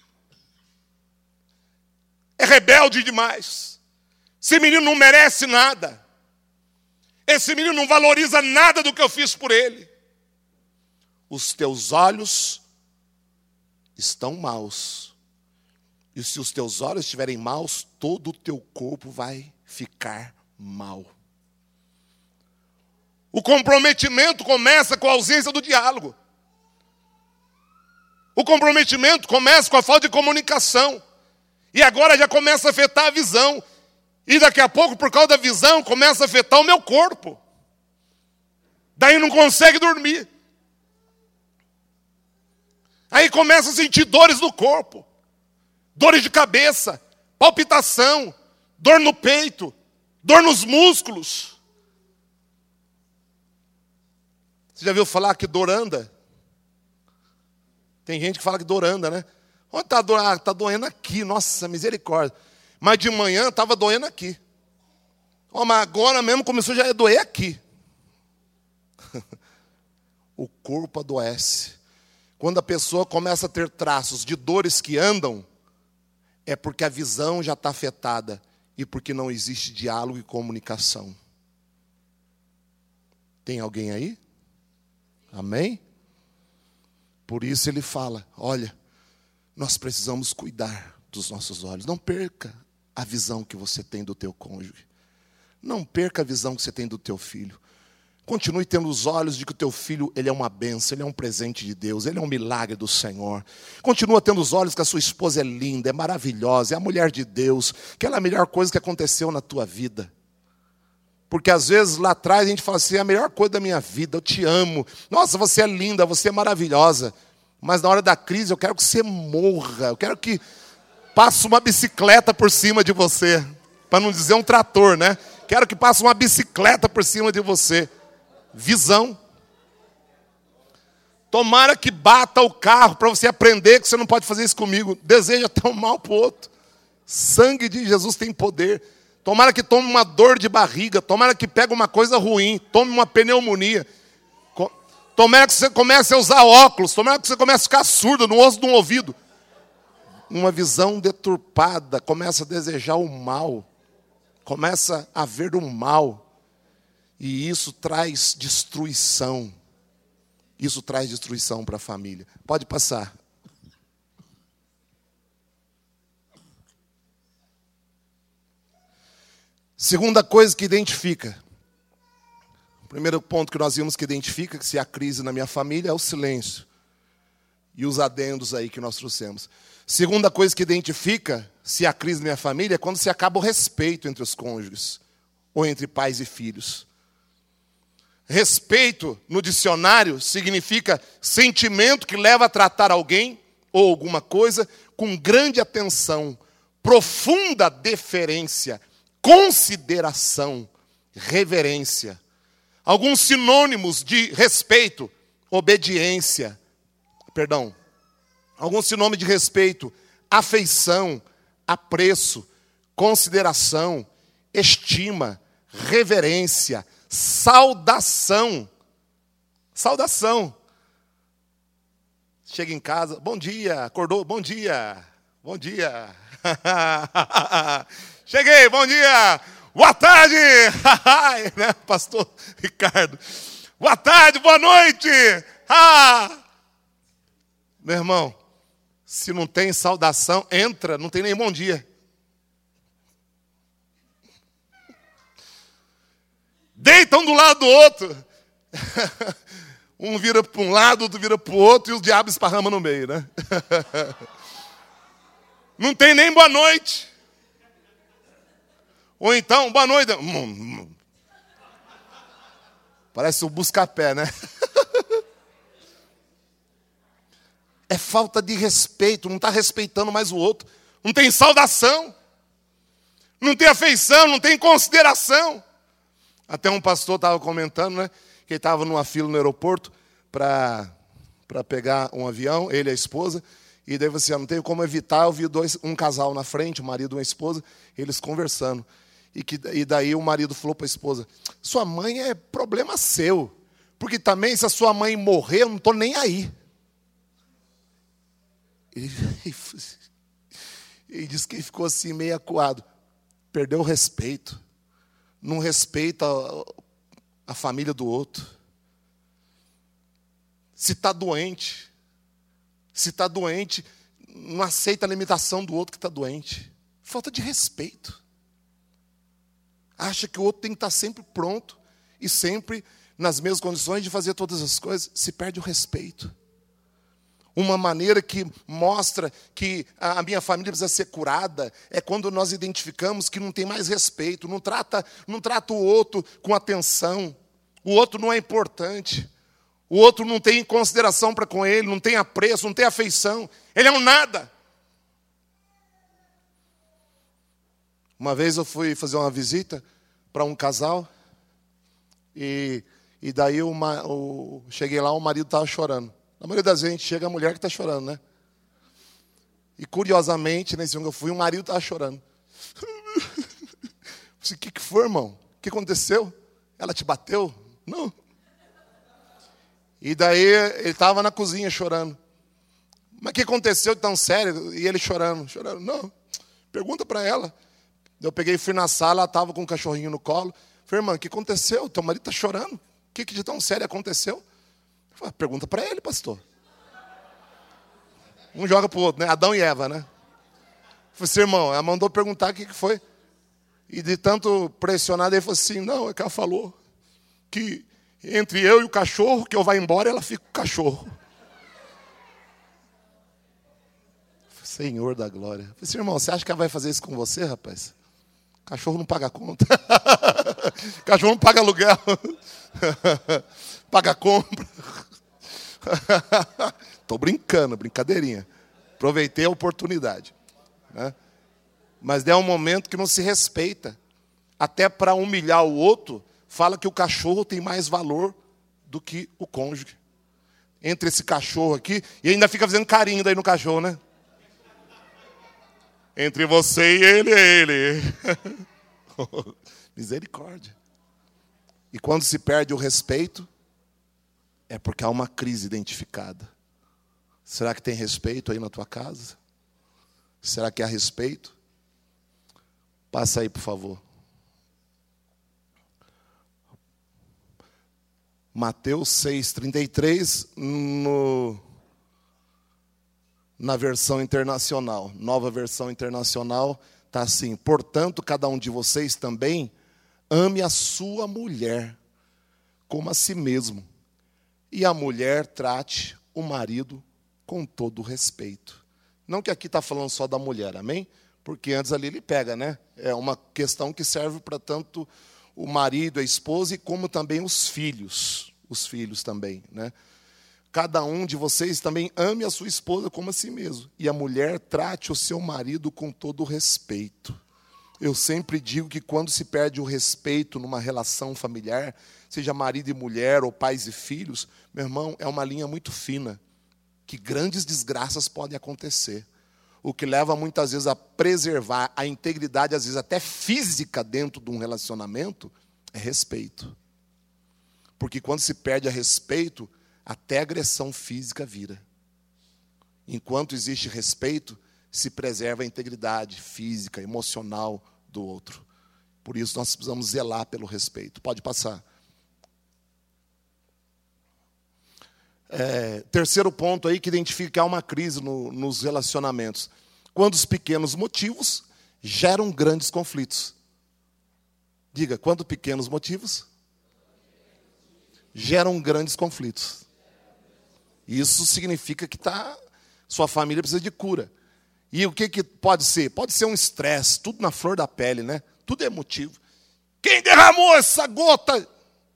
é rebelde demais. Esse menino não merece nada. Esse menino não valoriza nada do que eu fiz por ele. Os teus olhos estão maus. E se os teus olhos estiverem maus, todo o teu corpo vai ficar mal. O comprometimento começa com a ausência do diálogo. O comprometimento começa com a falta de comunicação. E agora já começa a afetar a visão. E daqui a pouco, por causa da visão, começa a afetar o meu corpo. Daí não consegue dormir. Aí começa a sentir dores no corpo. Dores de cabeça, palpitação, dor no peito, dor nos músculos. Você já viu falar que dor anda? Tem gente que fala que dor anda, né? Onde está do... ah, tá doendo aqui, nossa, misericórdia. Mas de manhã estava doendo aqui. Oh, mas agora mesmo começou já a doer aqui. O corpo adoece. Quando a pessoa começa a ter traços de dores que andam, é porque a visão já está afetada e porque não existe diálogo e comunicação. Tem alguém aí? Amém? Por isso ele fala, olha, nós precisamos cuidar dos nossos olhos. Não perca a visão que você tem do teu cônjuge. Não perca a visão que você tem do teu filho. Continue tendo os olhos de que o teu filho, ele é uma bênção, ele é um presente de Deus, ele é um milagre do Senhor. Continua tendo os olhos que a sua esposa é linda, é maravilhosa, é a mulher de Deus, que ela é a melhor coisa que aconteceu na tua vida. Porque às vezes lá atrás a gente fala assim, é a melhor coisa da minha vida, eu te amo. Nossa, você é linda, você é maravilhosa. Mas na hora da crise eu quero que você morra, eu quero que passe uma bicicleta por cima de você. Para não dizer um trator, né? Quero que passe uma bicicleta por cima de você. Visão. Tomara que bata o carro para você aprender que você não pode fazer isso comigo. Deseja tão mal para o outro. Sangue de Jesus tem poder. Tomara que tome uma dor de barriga. Tomara que pegue uma coisa ruim. Tome uma pneumonia. Tomara que você comece a usar óculos. Tomara que você comece a ficar surdo no osso de um ouvido. Uma visão deturpada. Começa a desejar o mal. Começa a ver o mal. E isso traz destruição. Isso traz destruição para a família. Pode passar. Segunda coisa que identifica. O primeiro ponto que nós vimos que identifica que se há crise na minha família é o silêncio. E os adendos aí que nós trouxemos. Segunda coisa que identifica se há crise na minha família é quando se acaba o respeito entre os cônjuges. Ou entre pais e filhos. Respeito, no dicionário, significa sentimento que leva a tratar alguém ou alguma coisa com grande atenção, profunda deferência, consideração, reverência. Alguns sinônimos de respeito, obediência, perdão, alguns sinônimos de respeito, afeição, apreço, consideração, estima, reverência, saudação. Saudação. Chega em casa, bom dia, acordou, bom dia, bom dia. Cheguei, bom dia, boa tarde, né, pastor Ricardo. Boa tarde, boa noite. Ah. Meu irmão, se não tem saudação, entra, não tem nem bom dia. Deitam um do lado do outro. Um vira para um lado, outro vira para o outro e os diabos esparramam no meio, né? Não tem nem boa noite. Ou então, boa noite. Parece o busca-pé, né? É falta de respeito, não está respeitando mais o outro. Não tem saudação. Não tem afeição, não tem consideração. Até um pastor estava comentando, né? Que ele estava numa fila no aeroporto para para pegar um avião, ele e a esposa. E daí você, não teve como evitar, eu vi dois, um casal na frente, um marido e uma esposa, eles conversando. E, que, e daí o marido falou para a esposa, sua mãe é problema seu. Porque também, se a sua mãe morrer, eu não estou nem aí. E, e, e diz que ficou assim, meio acuado. Perdeu o respeito. Não respeita a, a família do outro. Se está doente, se está doente, não aceita a limitação do outro que está doente. Falta de respeito. Acha que o outro tem que estar sempre pronto e sempre nas mesmas condições de fazer todas as coisas. Se perde o respeito. Uma maneira que mostra que a minha família precisa ser curada é quando nós identificamos que não tem mais respeito, não trata, não trata o outro com atenção, o outro não é importante, o outro não tem consideração para com ele, não tem apreço, não tem afeição, ele é um nada. Uma vez eu fui fazer uma visita para um casal e, e daí uma, o, cheguei lá, o marido estava chorando. A maioria das vezes chega a mulher que está chorando, né? E curiosamente, nesse ano que eu fui, o marido estava chorando. O que, que foi, irmão? O que aconteceu? Ela te bateu? Não. E daí ele estava na cozinha chorando. Mas o que aconteceu tão sério? E ele chorando, chorando. Não, pergunta para ela. Eu peguei e fui na sala, ela estava com um cachorrinho no colo. Falei, irmã, o que aconteceu? Teu marido está chorando. O que, que de tão sério aconteceu? Falei, pergunta para ele, pastor. Um joga para o outro, né? Adão e Eva, né? Falei assim, irmão, ela mandou perguntar o que, que foi. E de tanto pressionado, ele falou assim, não, é que ela falou que entre eu e o cachorro, que eu vá embora, ela fica com o cachorro. Falei, Senhor da glória. Falei assim, irmão, você acha que ela vai fazer isso com você, rapaz? Cachorro não paga conta. Cachorro não paga aluguel. Paga compra. Estou brincando, brincadeirinha. Aproveitei a oportunidade. Né? Mas é um momento que não se respeita. Até para humilhar o outro, fala que o cachorro tem mais valor do que o cônjuge. Entre esse cachorro aqui, e ainda fica fazendo carinho daí no cachorro, né? Entre você e ele, é ele. Misericórdia. E quando se perde o respeito, é porque há uma crise identificada. Será que tem respeito aí na tua casa? Será que há respeito? Passa aí, por favor. Mateus seis, trinta e três, no, na versão internacional, nova versão internacional, está assim, portanto, cada um de vocês também ame a sua mulher como a si mesmo, e a mulher trate o marido com todo o respeito. Não que aqui está falando só da mulher, amém? Porque antes ali ele pega, né? É uma questão que serve para tanto o marido, a esposa, e como também os filhos. Os filhos também, né? Cada um de vocês também ame a sua esposa como a si mesmo. E a mulher trate o seu marido com todo o respeito. Eu sempre digo que quando se perde o respeito numa relação familiar, seja marido e mulher ou pais e filhos, meu irmão, é uma linha muito fina, que grandes desgraças podem acontecer. O que leva muitas vezes a preservar a integridade, às vezes até física, dentro de um relacionamento, é respeito. Porque quando se perde a respeito, até agressão física vira. Enquanto existe respeito, se preserva a integridade física, emocional do outro. Por isso nós precisamos zelar pelo respeito. Pode passar. É, terceiro ponto aí que identifica que há uma crise no, nos relacionamentos. Quando os pequenos motivos geram grandes conflitos. Diga, quando pequenos motivos geram grandes conflitos. Isso significa que tá, sua família precisa de cura. E o que, que pode ser? Pode ser um estresse, tudo na flor da pele, né? Tudo é motivo. Quem derramou essa gota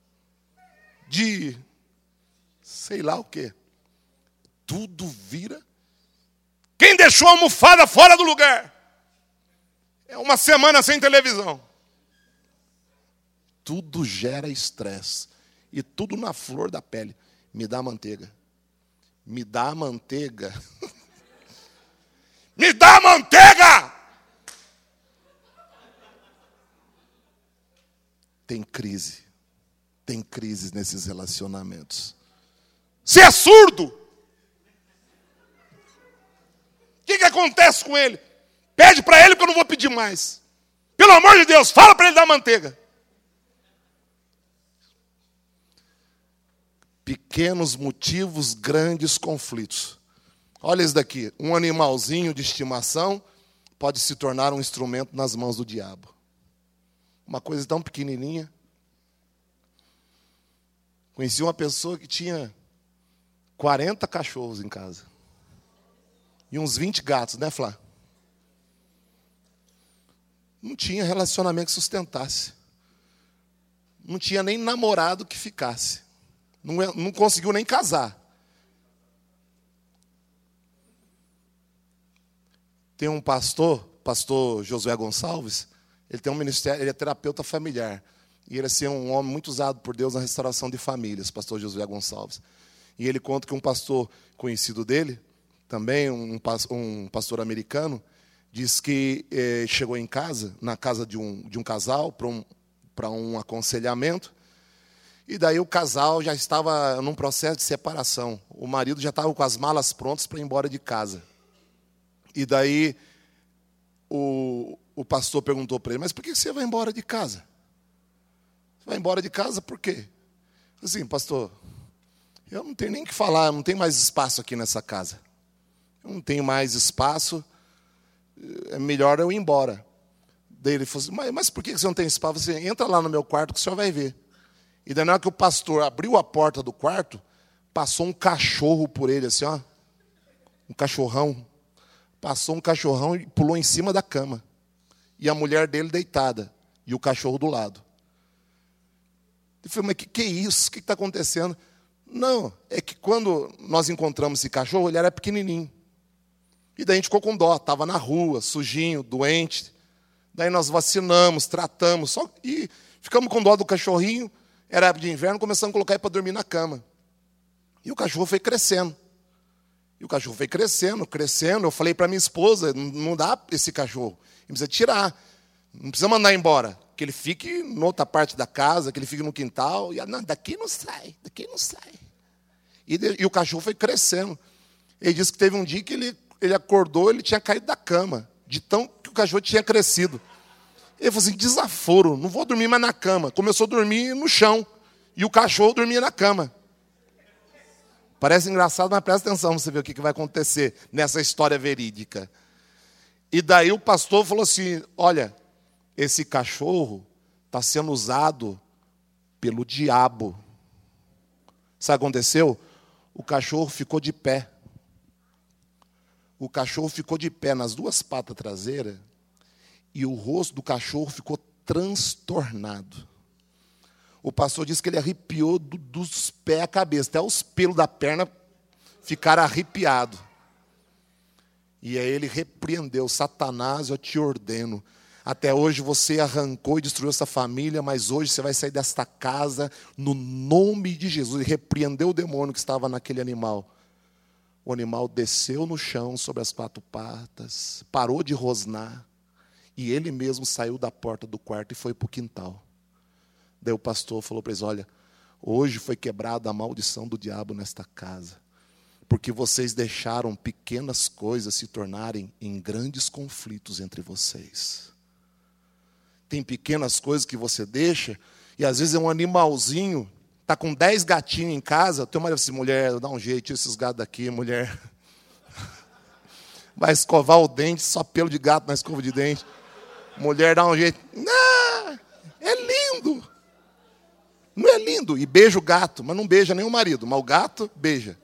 de sei lá o quê? Tudo vira. Quem deixou a almofada fora do lugar? É uma semana sem televisão. Tudo gera estresse. E tudo na flor da pele. Me dá manteiga. Me dá manteiga. Me dá manteiga! Tem crise. tem crises nesses relacionamentos. Você é surdo? O que, que acontece com ele? Pede para ele que eu não vou pedir mais. Pelo amor de Deus, fala para ele dar manteiga. Pequenos motivos, grandes conflitos. Olha isso daqui. Um animalzinho de estimação pode se tornar um instrumento nas mãos do diabo. Uma coisa tão pequenininha. Conheci uma pessoa que tinha quarenta cachorros em casa. E uns vinte gatos, né, Flá? Não tinha relacionamento que sustentasse. Não tinha nem namorado que ficasse. Não, não conseguiu nem casar. Tem um pastor, pastor Josué Gonçalves, ele tem um ministério, ele é terapeuta familiar. E ele é assim, um homem muito usado por Deus na restauração de famílias, pastor Josué Gonçalves. E ele conta que um pastor conhecido dele, também um, um pastor americano, diz que eh, chegou em casa, na casa de um, de um casal, para um, para um aconselhamento. E daí o casal já estava num processo de separação. O marido já estava com as malas prontas para ir embora de casa. E daí o, o pastor perguntou para ele, mas por que você vai embora de casa? Você vai embora de casa por quê? Assim, pastor, eu não tenho nem o que falar, não tem mais espaço aqui nessa casa. Eu não tenho mais espaço, é melhor eu ir embora. Daí ele falou assim, mas, mas por que você não tem espaço? Você entra lá no meu quarto que o senhor vai ver. E daí na hora que o pastor abriu a porta do quarto, passou um cachorro por ele, assim, ó. Um cachorrão. Passou um cachorrão e pulou em cima da cama. E a mulher dele deitada. E o cachorro do lado. Eu falei, mas que que é isso? O que está acontecendo? Não, é que quando nós encontramos esse cachorro, ele era pequenininho. E daí a gente ficou com dó. Estava na rua, sujinho, doente. Daí nós vacinamos, tratamos. Só, e ficamos com dó do cachorrinho. Era época de inverno, começamos a colocar ele para dormir na cama. E o cachorro foi crescendo. E o cachorro foi crescendo, crescendo. Eu falei para minha esposa, não dá esse cachorro. Ele precisa tirar. Não precisa mandar embora. Que ele fique em outra parte da casa, que ele fique no quintal. E ela, não, daqui não sai, daqui não sai. E, e o cachorro foi crescendo. Ele disse que teve um dia que ele, ele acordou, ele tinha caído da cama. De tão que o cachorro tinha crescido. Ele falou assim, desaforo, não vou dormir mais na cama. Começou a dormir no chão. E o cachorro dormia na cama. Parece engraçado, mas presta atenção para você ver o que vai acontecer nessa história verídica. E daí o pastor falou assim, olha, esse cachorro está sendo usado pelo diabo. Sabe o que aconteceu? O cachorro ficou de pé. O cachorro ficou de pé nas duas patas traseiras. E o rosto do cachorro ficou transtornado. O pastor disse que ele arrepiou do, dos pés à cabeça. Até os pelos da perna ficaram arrepiados. E aí ele repreendeu. Satanás, eu te ordeno. Até hoje você arrancou e destruiu essa família, mas hoje você vai sair desta casa no nome de Jesus. E repreendeu o demônio que estava naquele animal. O animal desceu no chão sobre as quatro patas, parou de rosnar. E ele mesmo saiu da porta do quarto e foi para o quintal. Daí o pastor falou para eles, olha, hoje foi quebrada a maldição do diabo nesta casa. Porque vocês deixaram pequenas coisas se tornarem em grandes conflitos entre vocês. Tem pequenas coisas que você deixa, e às vezes é um animalzinho, está com dez gatinhos em casa, teu marido assim, mulher, dá um jeito, tira esses gatos daqui, mulher. Vai escovar o dente, só pelo de gato na escova de dente. Mulher dá um jeito. Não, é lindo. Não é lindo. E beija o gato, mas não beija nem o marido. Mas o gato beija.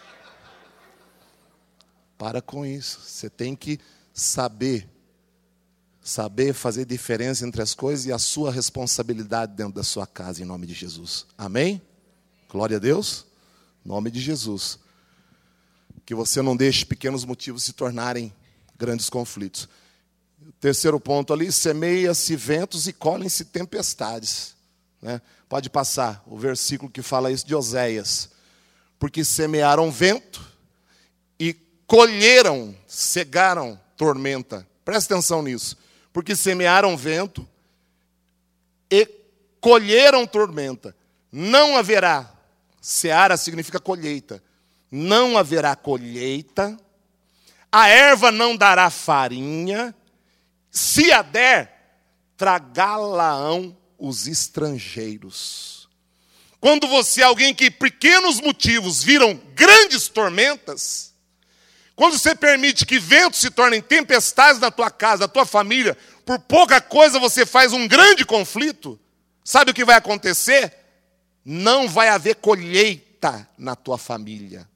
Para com isso. Você tem que saber. Saber fazer diferença entre as coisas e a sua responsabilidade dentro da sua casa, em nome de Jesus. Amém? Glória a Deus. Em nome de Jesus. Que você não deixe pequenos motivos se tornarem grandes conflitos. Terceiro ponto ali, semeia-se ventos e colhem-se tempestades. Né? Pode passar o versículo que fala isso de Oséias. Porque semearam vento e colheram, cegaram tormenta. Presta atenção nisso. Porque semearam vento e colheram tormenta. não haverá, seara significa colheita, não haverá colheita, a erva não dará farinha, se a der, tragá-la-ão os estrangeiros. Quando você é alguém que pequenos motivos viram grandes tormentas, quando você permite que ventos se tornem tempestades na tua casa, na tua família, por pouca coisa você faz um grande conflito, sabe o que vai acontecer? Não vai haver colheita na tua família.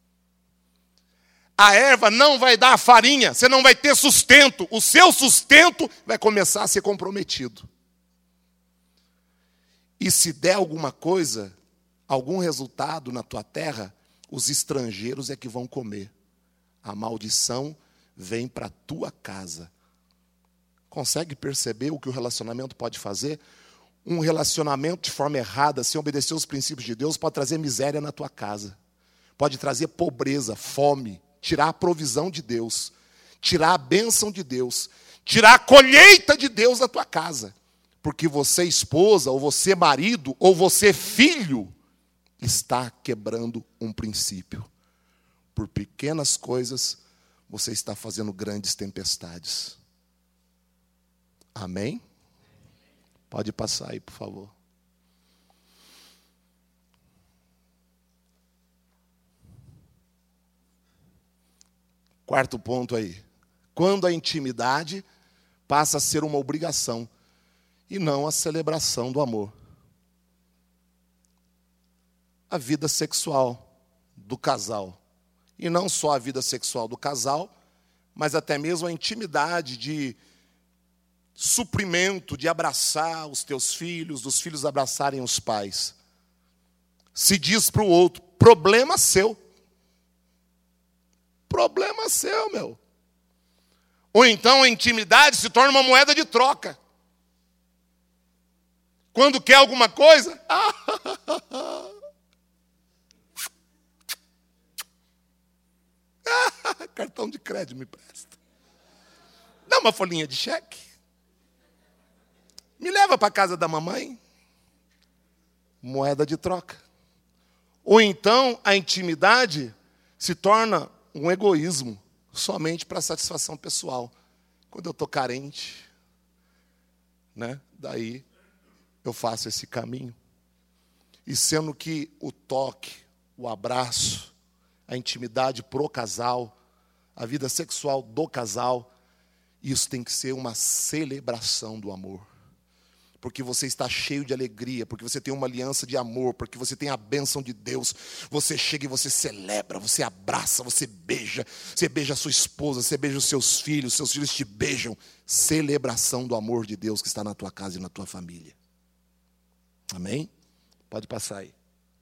A erva não vai dar farinha, você não vai ter sustento. O seu sustento vai começar a ser comprometido. E se der alguma coisa, algum resultado na tua terra, os estrangeiros é que vão comer. A maldição vem para a tua casa. Consegue perceber o que o relacionamento pode fazer? Um relacionamento de forma errada, sem obedecer os princípios de Deus, pode trazer miséria na tua casa. Pode trazer pobreza, fome, tirar a provisão de Deus, tirar a bênção de Deus, tirar a colheita de Deus da tua casa. Porque você, esposa, ou você, marido, ou você, filho, está quebrando um princípio. Por pequenas coisas, você está fazendo grandes tempestades. Amém? Pode passar aí, por favor. Quarto ponto aí. Quando a intimidade passa a ser uma obrigação e não a celebração do amor. A vida sexual do casal. E não só a vida sexual do casal, mas até mesmo a intimidade de suprimento, de abraçar os teus filhos, dos filhos abraçarem os pais. Se diz para o outro, problema seu. Problema seu, meu. Ou então a intimidade se torna uma moeda de troca. Quando quer alguma coisa, cartão de crédito me presta. Dá uma folhinha de cheque. Me leva para a casa da mamãe. Moeda de troca. Ou então a intimidade se torna um egoísmo, somente para satisfação pessoal. Quando eu estou carente, né, daí eu faço esse caminho. E sendo que o toque, o abraço, a intimidade pro casal, a vida sexual do casal, isso tem que ser uma celebração do amor. Porque você está cheio de alegria, porque você tem uma aliança de amor, porque você tem a bênção de Deus. Você chega e você celebra, você abraça, você beija. Você beija a sua esposa, você beija os seus filhos, seus filhos te beijam. Celebração do amor de Deus que está na tua casa e na tua família. Amém? Pode passar aí.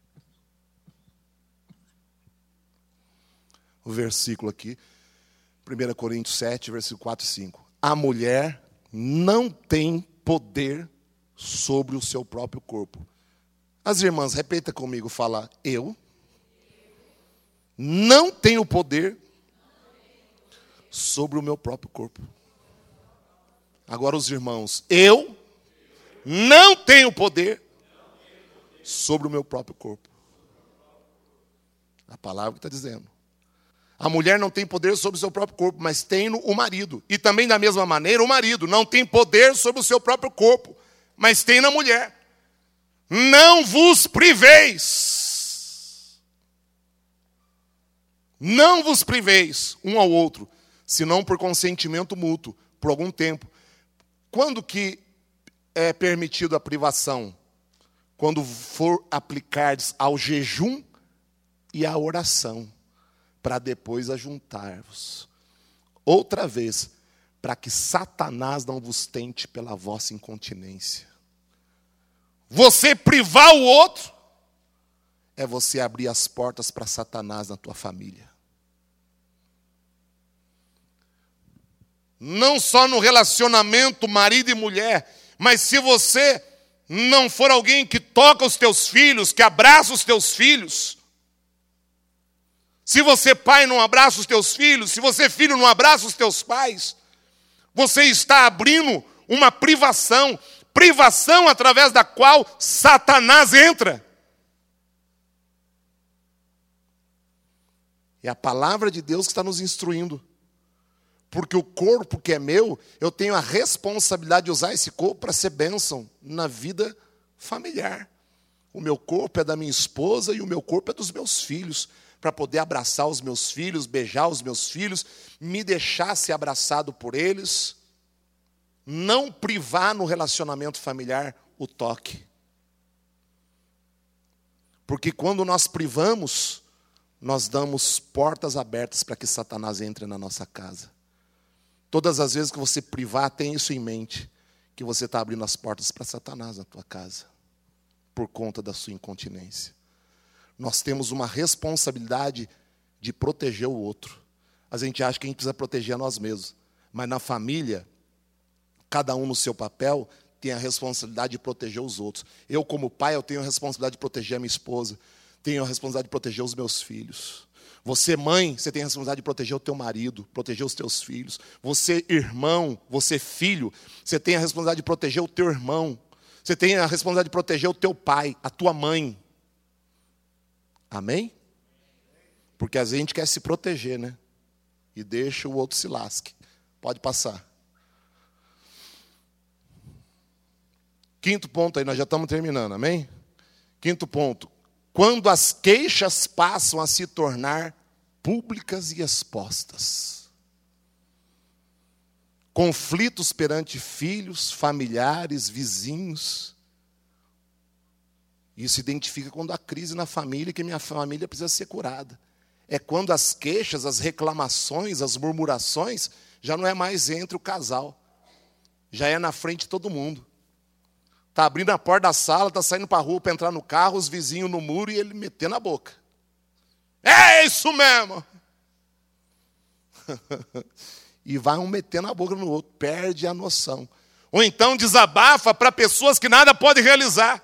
O versículo aqui, primeira Coríntios sete, versículo quatro e cinco. A mulher não tem poder sobre o seu próprio corpo. As irmãs, repita comigo, fala, eu não tenho poder sobre o meu próprio corpo. Agora os irmãos, eu não tenho poder sobre o meu próprio corpo. A palavra que está dizendo. A mulher não tem poder sobre o seu próprio corpo, mas tem o marido. E também da mesma maneira, o marido não tem poder sobre o seu próprio corpo, mas tem na mulher. Não vos priveis. Não vos priveis um ao outro, senão por consentimento mútuo, por algum tempo. Quando que é permitido a privação? Quando for aplicardes ao jejum e à oração, para depois ajuntar-vos. Outra vez, para que Satanás não vos tente pela vossa incontinência. Você privar o outro, é você abrir as portas para Satanás na tua família. Não só no relacionamento marido e mulher, mas se você não for alguém que toca os teus filhos, que abraça os teus filhos, se você pai não abraça os teus filhos, se você filho não abraça os teus pais, você está abrindo uma privação, privação através da qual Satanás entra. É a palavra de Deus que está nos instruindo. Porque o corpo que é meu, eu tenho a responsabilidade de usar esse corpo para ser bênção na vida familiar. O meu corpo é da minha esposa e o meu corpo é dos meus filhos. Para poder abraçar os meus filhos, beijar os meus filhos, me deixar ser abraçado por eles. Não privar no relacionamento familiar o toque. Porque quando nós privamos, nós damos portas abertas para que Satanás entre na nossa casa. Todas as vezes que você privar, tenha isso em mente, que você está abrindo as portas para Satanás na tua casa, por conta da sua incontinência. Nós temos uma responsabilidade de proteger o outro. A gente acha que a gente precisa proteger a nós mesmos, mas na família, cada um no seu papel tem a responsabilidade de proteger os outros. Eu, como pai, eu tenho a responsabilidade de proteger a minha esposa, tenho a responsabilidade de proteger os meus filhos. Você, mãe, você tem a responsabilidade de proteger o teu marido, proteger os teus filhos. Você, irmão, você, filho, você tem a responsabilidade de proteger o teu irmão. Você tem a responsabilidade de proteger o teu pai, a tua mãe. Amém? Porque às vezes a gente quer se proteger, né? E deixa o outro se lasque. Pode passar. Quinto ponto aí, nós já estamos terminando, amém? Quinto ponto. Quando as queixas passam a se tornar públicas e expostas. Conflitos perante filhos, familiares, vizinhos. Isso identifica quando há crise na família, que minha família precisa ser curada. É quando as queixas, as reclamações, as murmurações, já não é mais entre o casal. Já é na frente de todo mundo. Está abrindo a porta da sala, está saindo para a rua para entrar no carro, os vizinhos no muro e ele metendo a boca. É isso mesmo! E vai um metendo a boca no outro, perde a noção. Ou então desabafa para pessoas que nada podem realizar.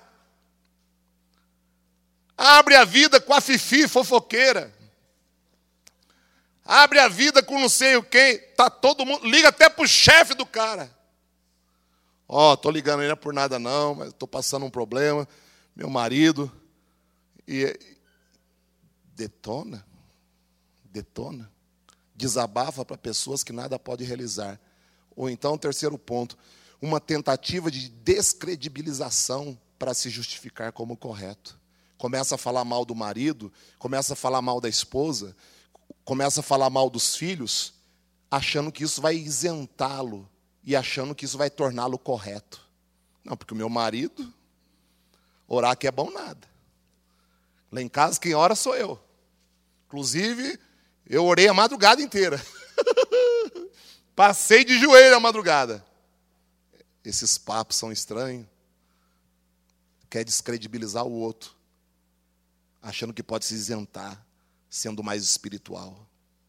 Abre a vida com a fifi fofoqueira. Abre a vida com não sei o quem. Tá todo mundo, liga até para o chefe do cara. Ó, oh, estou ligando ainda por nada não, mas estou passando um problema. Meu marido. E detona. Detona. Desabafa para pessoas que nada pode realizar. Ou então, terceiro ponto, uma tentativa de descredibilização para se justificar como correto. Começa a falar mal do marido, começa a falar mal da esposa, começa a falar mal dos filhos, achando que isso vai isentá-lo e achando que isso vai torná-lo correto. Não, porque o meu marido, orar que é bom nada. Lá em casa quem ora sou eu. Inclusive, eu orei a madrugada inteira. Passei de joelho a madrugada. Esses papos são estranhos. Quer descredibilizar o outro, achando que pode se isentar, sendo mais espiritual.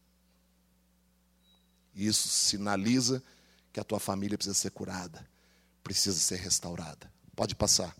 Isso sinaliza que a tua família precisa ser curada, precisa ser restaurada. Pode passar.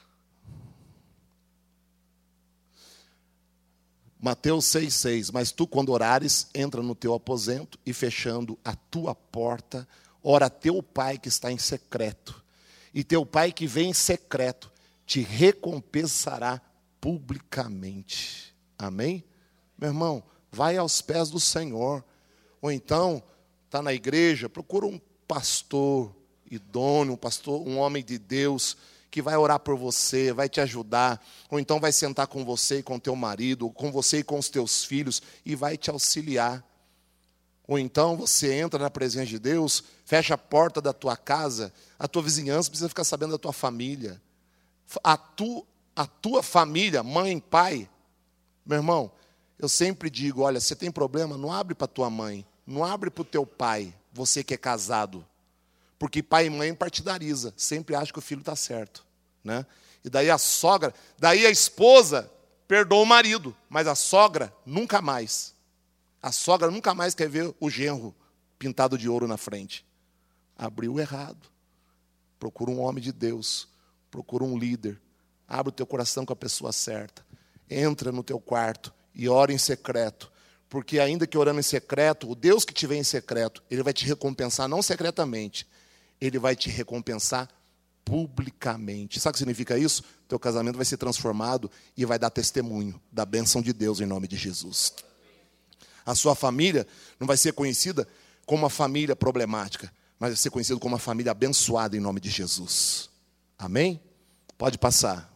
Mateus seis, seis. Mas tu, quando orares, entra no teu aposento e, fechando a tua porta, ora a teu pai que está em secreto. E teu pai que vem em secreto te recompensará publicamente. Amém? Meu irmão, vai aos pés do Senhor. Ou então, está na igreja, procura um pastor idôneo, um pastor, um homem de Deus, que vai orar por você, vai te ajudar. Ou então vai sentar com você e com teu marido, ou com você e com os teus filhos, e vai te auxiliar. Ou então você entra na presença de Deus, fecha a porta da tua casa, a tua vizinhança precisa ficar sabendo da tua família. A, tu, a tua família, mãe, pai, meu irmão, eu sempre digo, olha, você tem problema, não abre para tua mãe, não abre para o teu pai, você que é casado. Porque pai e mãe partidariza, sempre acha que o filho está certo. Né? E daí a sogra, daí a esposa perdoa o marido, mas a sogra nunca mais. A sogra nunca mais quer ver o genro pintado de ouro na frente. Abriu errado. Procura um homem de Deus, procura um líder. Abre o teu coração com a pessoa certa. Entra no teu quarto e ora em secreto. Porque ainda que orando em secreto, o Deus que te vê em secreto, Ele vai te recompensar não secretamente. Ele vai te recompensar publicamente. Sabe o que significa isso? Teu casamento vai ser transformado e vai dar testemunho da bênção de Deus em nome de Jesus. A sua família não vai ser conhecida como uma família problemática, mas vai ser conhecida como uma família abençoada em nome de Jesus. Amém? Pode passar.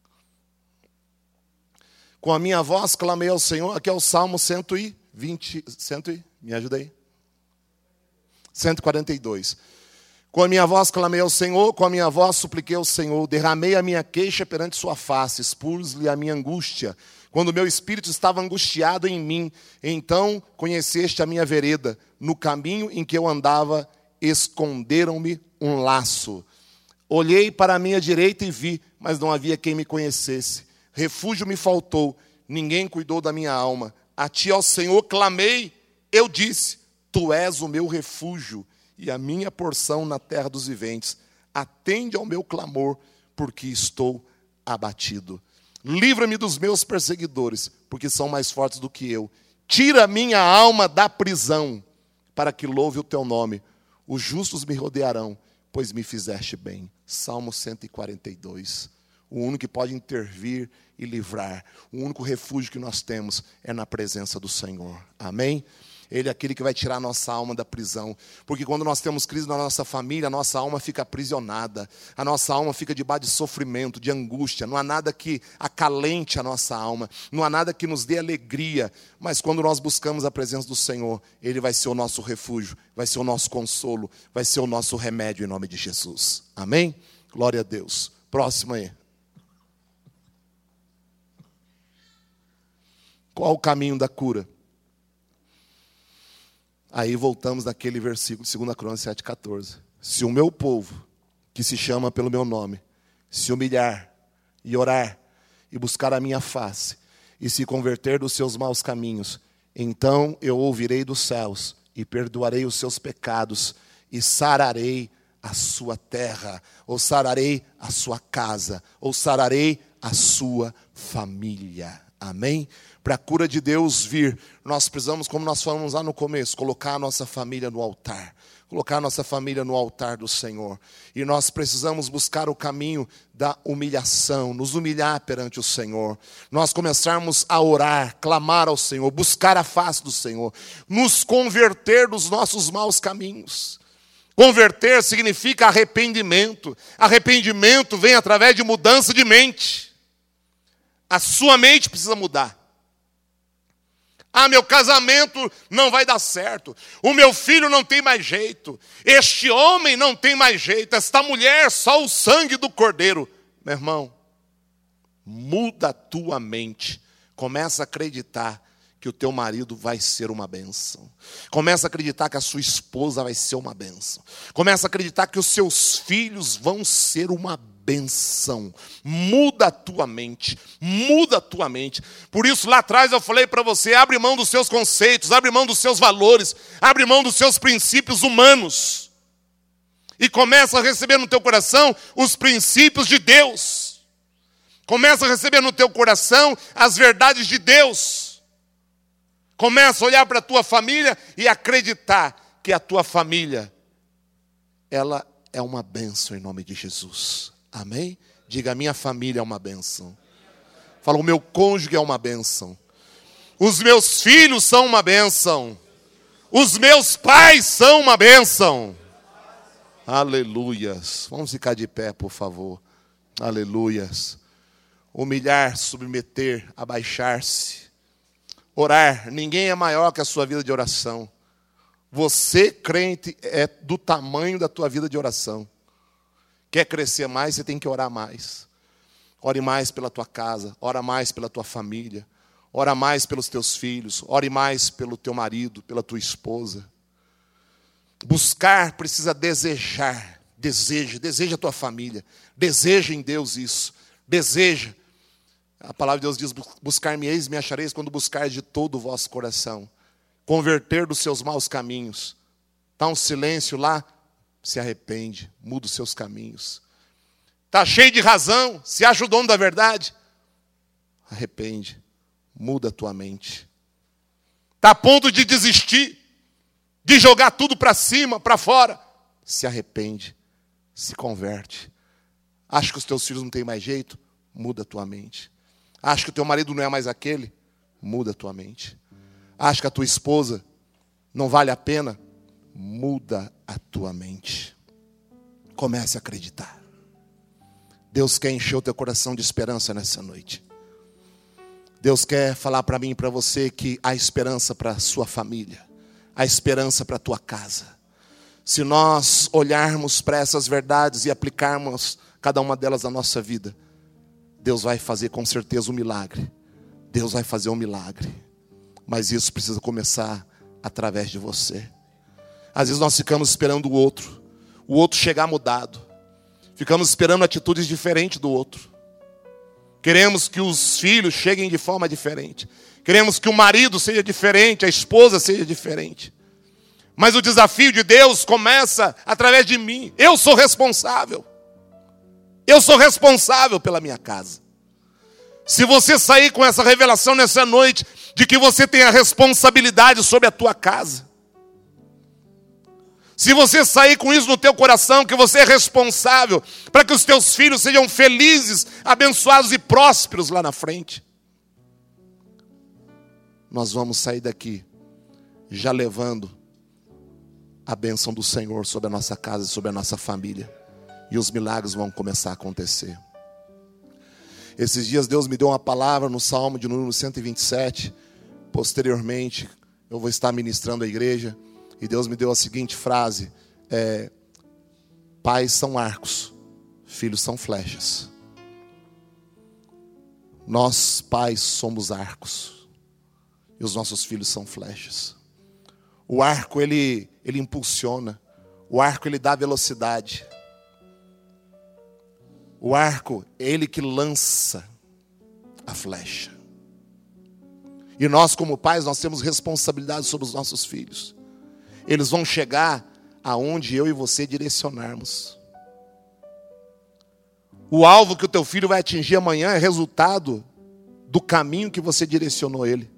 Com a minha voz clamei ao Senhor. Aqui é o Salmo cento e vinte, cento e, me ajuda aí. cento e quarenta e dois. Com a minha voz clamei ao Senhor, com a minha voz supliquei ao Senhor, derramei a minha queixa perante sua face, expus-lhe a minha angústia. Quando o meu espírito estava angustiado em mim, então conheceste a minha vereda. No caminho em que eu andava, esconderam-me um laço. Olhei para a minha direita e vi, mas não havia quem me conhecesse. Refúgio me faltou, ninguém cuidou da minha alma. A ti, ó Senhor, clamei, eu disse, tu és o meu refúgio e a minha porção na terra dos viventes. Atende ao meu clamor, porque estou abatido. Livra-me dos meus perseguidores, porque são mais fortes do que eu. Tira a minha alma da prisão, para que louve o teu nome. Os justos me rodearão, pois me fizeste bem. Salmo cento e quarenta e dois. O único que pode intervir e livrar, o único refúgio que nós temos é na presença do Senhor. Amém? Ele é aquele que vai tirar a nossa alma da prisão. Porque quando nós temos crise na nossa família, a nossa alma fica aprisionada. A nossa alma fica debaixo de sofrimento, de angústia. Não há nada que acalente a nossa alma. Não há nada que nos dê alegria. Mas quando nós buscamos a presença do Senhor, Ele vai ser o nosso refúgio, vai ser o nosso consolo, vai ser o nosso remédio em nome de Jesus. Amém? Glória a Deus. Próximo aí. Qual o caminho da cura? Aí voltamos naquele versículo de segunda Crônicas sete, quatorze. Se o meu povo, que se chama pelo meu nome, se humilhar e orar e buscar a minha face e se converter dos seus maus caminhos, então eu ouvirei dos céus e perdoarei os seus pecados e sararei a sua terra, ou sararei a sua casa, ou sararei a sua família. Amém? Para a cura de Deus vir, nós precisamos, como nós falamos lá no começo, colocar a nossa família no altar. Colocar a nossa família no altar do Senhor. E nós precisamos buscar o caminho da humilhação, nos humilhar perante o Senhor. Nós começarmos a orar, clamar ao Senhor, buscar a face do Senhor. Nos converter dos nossos maus caminhos. Converter significa arrependimento. Arrependimento vem através de mudança de mente. A sua mente precisa mudar. Ah, meu casamento não vai dar certo. O meu filho não tem mais jeito. Este homem não tem mais jeito. Esta mulher, só o sangue do cordeiro. Meu irmão, muda a tua mente. Começa a acreditar que o teu marido vai ser uma bênção. Começa a acreditar que a sua esposa vai ser uma bênção. Começa a acreditar que os seus filhos vão ser uma bênção. Benção. Muda a tua mente, muda a tua mente. Por isso lá atrás eu falei para você, abre mão dos seus conceitos, abre mão dos seus valores, abre mão dos seus princípios humanos. E começa a receber no teu coração os princípios de Deus. Começa a receber no teu coração as verdades de Deus. Começa a olhar para a tua família e acreditar que a tua família, ela é uma bênção em nome de Jesus. Amém? Diga, a minha família é uma bênção. Fala, o meu cônjuge é uma bênção. Os meus filhos são uma bênção. Os meus pais são uma bênção. Aleluias. Vamos ficar de pé, por favor. Aleluias. Humilhar, submeter, abaixar-se. Orar. Ninguém é maior que a sua vida de oração. Você, crente, é do tamanho da tua vida de oração. Quer crescer mais, você tem que orar mais. Ore mais pela tua casa, ora mais pela tua família, ora mais pelos teus filhos, ore mais pelo teu marido, pela tua esposa. Buscar precisa desejar, deseja, deseja a tua família, deseja em Deus isso, deseja. A palavra de Deus diz, buscar-me-eis, me achareis quando buscar de todo o vosso coração. Converter dos seus maus caminhos. Está um silêncio lá? Se arrepende, muda os seus caminhos. Está cheio de razão, se acha o dono da verdade? Arrepende, muda a tua mente. Está a ponto de desistir, de jogar tudo para cima, para fora? Se arrepende, se converte. Acha que os teus filhos não têm mais jeito? Muda a tua mente. Acha que o teu marido não é mais aquele? Muda a tua mente. Acha que a tua esposa não vale a pena? Muda a tua mente. Comece a acreditar. Deus quer encher o teu coração de esperança nessa noite. Deus quer falar para mim e para você que há esperança para a sua família. Há esperança para a tua casa. Se nós olharmos para essas verdades e aplicarmos cada uma delas na nossa vida, Deus vai fazer com certeza um milagre. Deus vai fazer um milagre. Mas isso precisa começar através de você. Às vezes nós ficamos esperando o outro. O outro chegar mudado. Ficamos esperando atitudes diferentes do outro. Queremos que os filhos cheguem de forma diferente. Queremos que o marido seja diferente, a esposa seja diferente. Mas o desafio de Deus começa através de mim. Eu sou responsável. Eu sou responsável pela minha casa. Se você sair com essa revelação nessa noite, de que você tem a responsabilidade sobre a tua casa. Se você sair com isso no teu coração, que você é responsável para que os teus filhos sejam felizes, abençoados e prósperos lá na frente. Nós vamos sair daqui já levando a bênção do Senhor sobre a nossa casa e sobre a nossa família. E os milagres vão começar a acontecer. Esses dias Deus me deu uma palavra no Salmo de número cento e vinte e sete. Posteriormente, eu vou estar ministrando a igreja. E Deus me deu a seguinte frase. É, pais são arcos, filhos são flechas. Nós, pais, somos arcos. E os nossos filhos são flechas. O arco, ele, ele impulsiona. O arco, ele dá velocidade. O arco, é ele que lança a flecha. E nós, como pais, nós temos responsabilidade sobre os nossos filhos. Eles vão chegar aonde eu e você direcionarmos. O alvo que o teu filho vai atingir amanhã é resultado do caminho que você direcionou ele.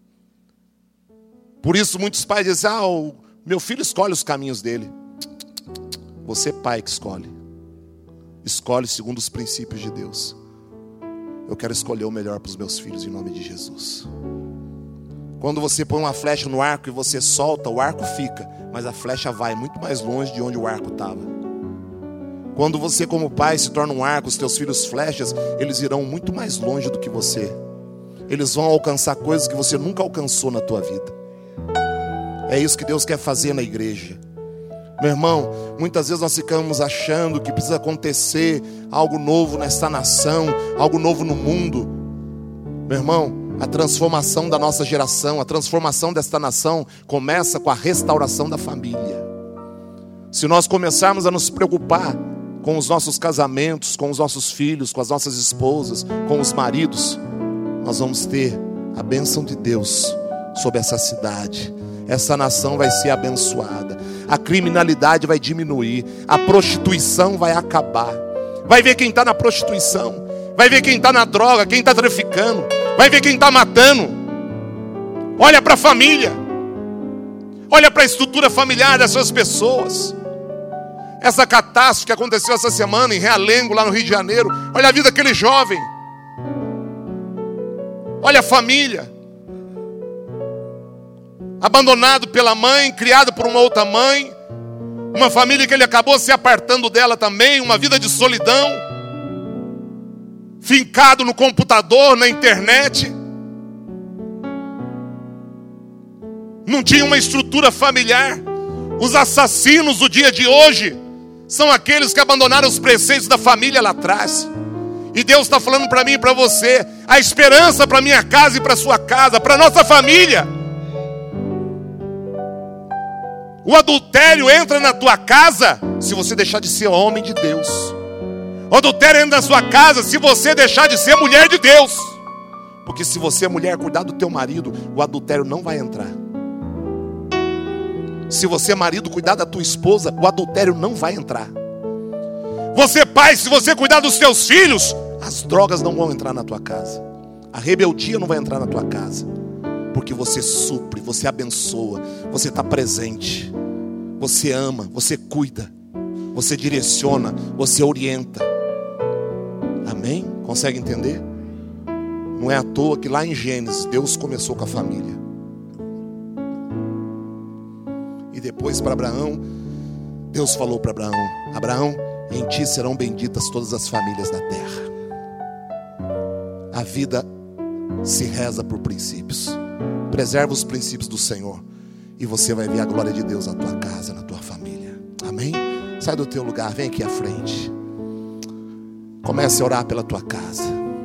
Por isso muitos pais dizem, ah, o meu filho escolhe os caminhos dele. Você é pai que escolhe. Escolhe segundo os princípios de Deus. Eu quero escolher o melhor para os meus filhos em nome de Jesus. Quando você põe uma flecha no arco e você solta, o arco fica, mas a flecha vai muito mais longe de onde o arco estava. Quando você como pai se torna um arco, os teus filhos flechas, eles irão muito mais longe do que você. Eles vão alcançar coisas que você nunca alcançou na tua vida. É isso que Deus quer fazer na igreja. Meu irmão, muitas vezes nós ficamos achando que precisa acontecer algo novo nesta nação, algo novo no mundo. Meu irmão, a transformação da nossa geração, a transformação desta nação começa com a restauração da família. Se nós começarmos a nos preocupar com os nossos casamentos, com os nossos filhos, com as nossas esposas, com os maridos, nós vamos ter a bênção de Deus sobre essa cidade. Essa nação vai ser abençoada. A criminalidade vai diminuir. A prostituição vai acabar. Vai ver quem está na prostituição. Vai ver quem está na droga, quem está traficando. Vai ver quem está matando. Olha para a família. Olha para a estrutura familiar dessas pessoas. Essa catástrofe que aconteceu essa semana em Realengo, lá no Rio de Janeiro. Olha a vida daquele jovem. Olha a família. Abandonado pela mãe, criado por uma outra mãe. Uma família que ele acabou se apartando dela também. Uma vida de solidão. Fincado no computador, na internet. Não tinha uma estrutura familiar. Os assassinos do dia de hoje são aqueles que abandonaram os preceitos da família lá atrás. E Deus está falando para mim e para você. A esperança para minha casa e para sua casa, para nossa família. O adultério entra na tua casa se você deixar de ser homem de Deus. O adultério entra na sua casa se você deixar de ser mulher de Deus. Porque se você é mulher, cuidar do teu marido, o adultério não vai entrar. Se você é marido, cuidar da tua esposa, o adultério não vai entrar. Você pai, se você cuidar dos teus filhos, as drogas não vão entrar na tua casa. A rebeldia não vai entrar na tua casa. Porque você supre, você abençoa, você está presente. Você ama, você cuida, você direciona, você orienta. Amém? Consegue entender? Não é à toa que lá em Gênesis, Deus começou com a família. E depois para Abraão, Deus falou para Abraão: Abraão, em ti serão benditas todas as famílias da terra. A vida se reza por princípios. Preserva os princípios do Senhor e você vai ver a glória de Deus na tua casa, na tua família. Amém? Sai do teu lugar, vem aqui à frente. Comece a orar pela tua casa.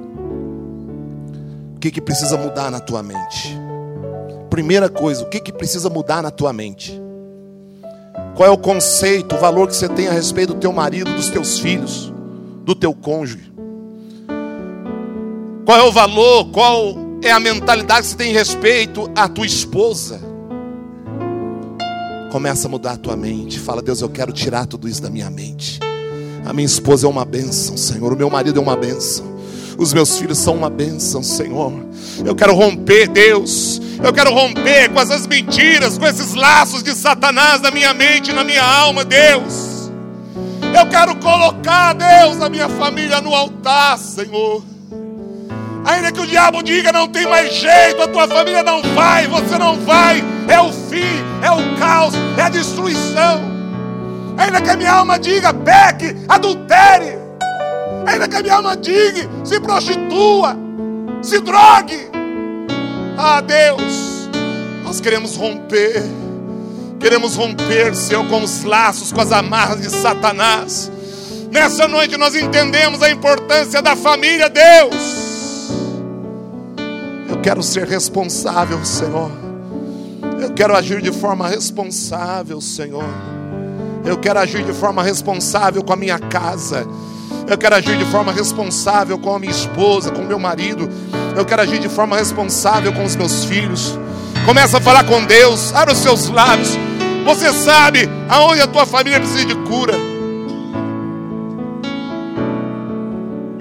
O que que precisa mudar na tua mente? Primeira coisa, o que que precisa mudar na tua mente? Qual é o conceito, o valor que você tem a respeito do teu marido, dos teus filhos, do teu cônjuge? Qual é o valor, qual é a mentalidade que você tem a respeito à tua esposa? Começa a mudar a tua mente. Fala: Deus, eu quero tirar tudo isso da minha mente. A minha esposa é uma bênção, Senhor. O meu marido é uma bênção. Os meus filhos são uma bênção, Senhor. Eu quero romper, Deus. Eu quero romper com essas mentiras, com esses laços de Satanás na minha mente, na minha alma, Deus. Eu quero colocar, Deus, a minha família no altar, Senhor. Ainda que o diabo diga: não tem mais jeito, a tua família não vai, você não vai. É o fim, é o caos, é a destruição. Ainda que a minha alma diga: peque, adultere. Ainda que a minha alma diga: se prostitua, se drogue. Ah, Deus, nós queremos romper. Queremos romper, Senhor, com os laços, com as amarras de Satanás. Nessa noite nós entendemos a importância da família, Deus. Eu quero ser responsável, Senhor. Eu quero agir de forma responsável, Senhor. Eu quero agir de forma responsável com a minha casa. Eu quero agir de forma responsável com a minha esposa, com o meu marido. Eu quero agir de forma responsável com os meus filhos. Começa a falar com Deus. Abra os seus lábios. Você sabe aonde a tua família precisa de cura.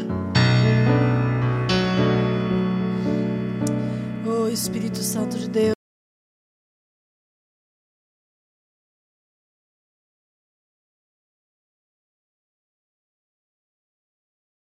Oh, Espírito Santo de Deus.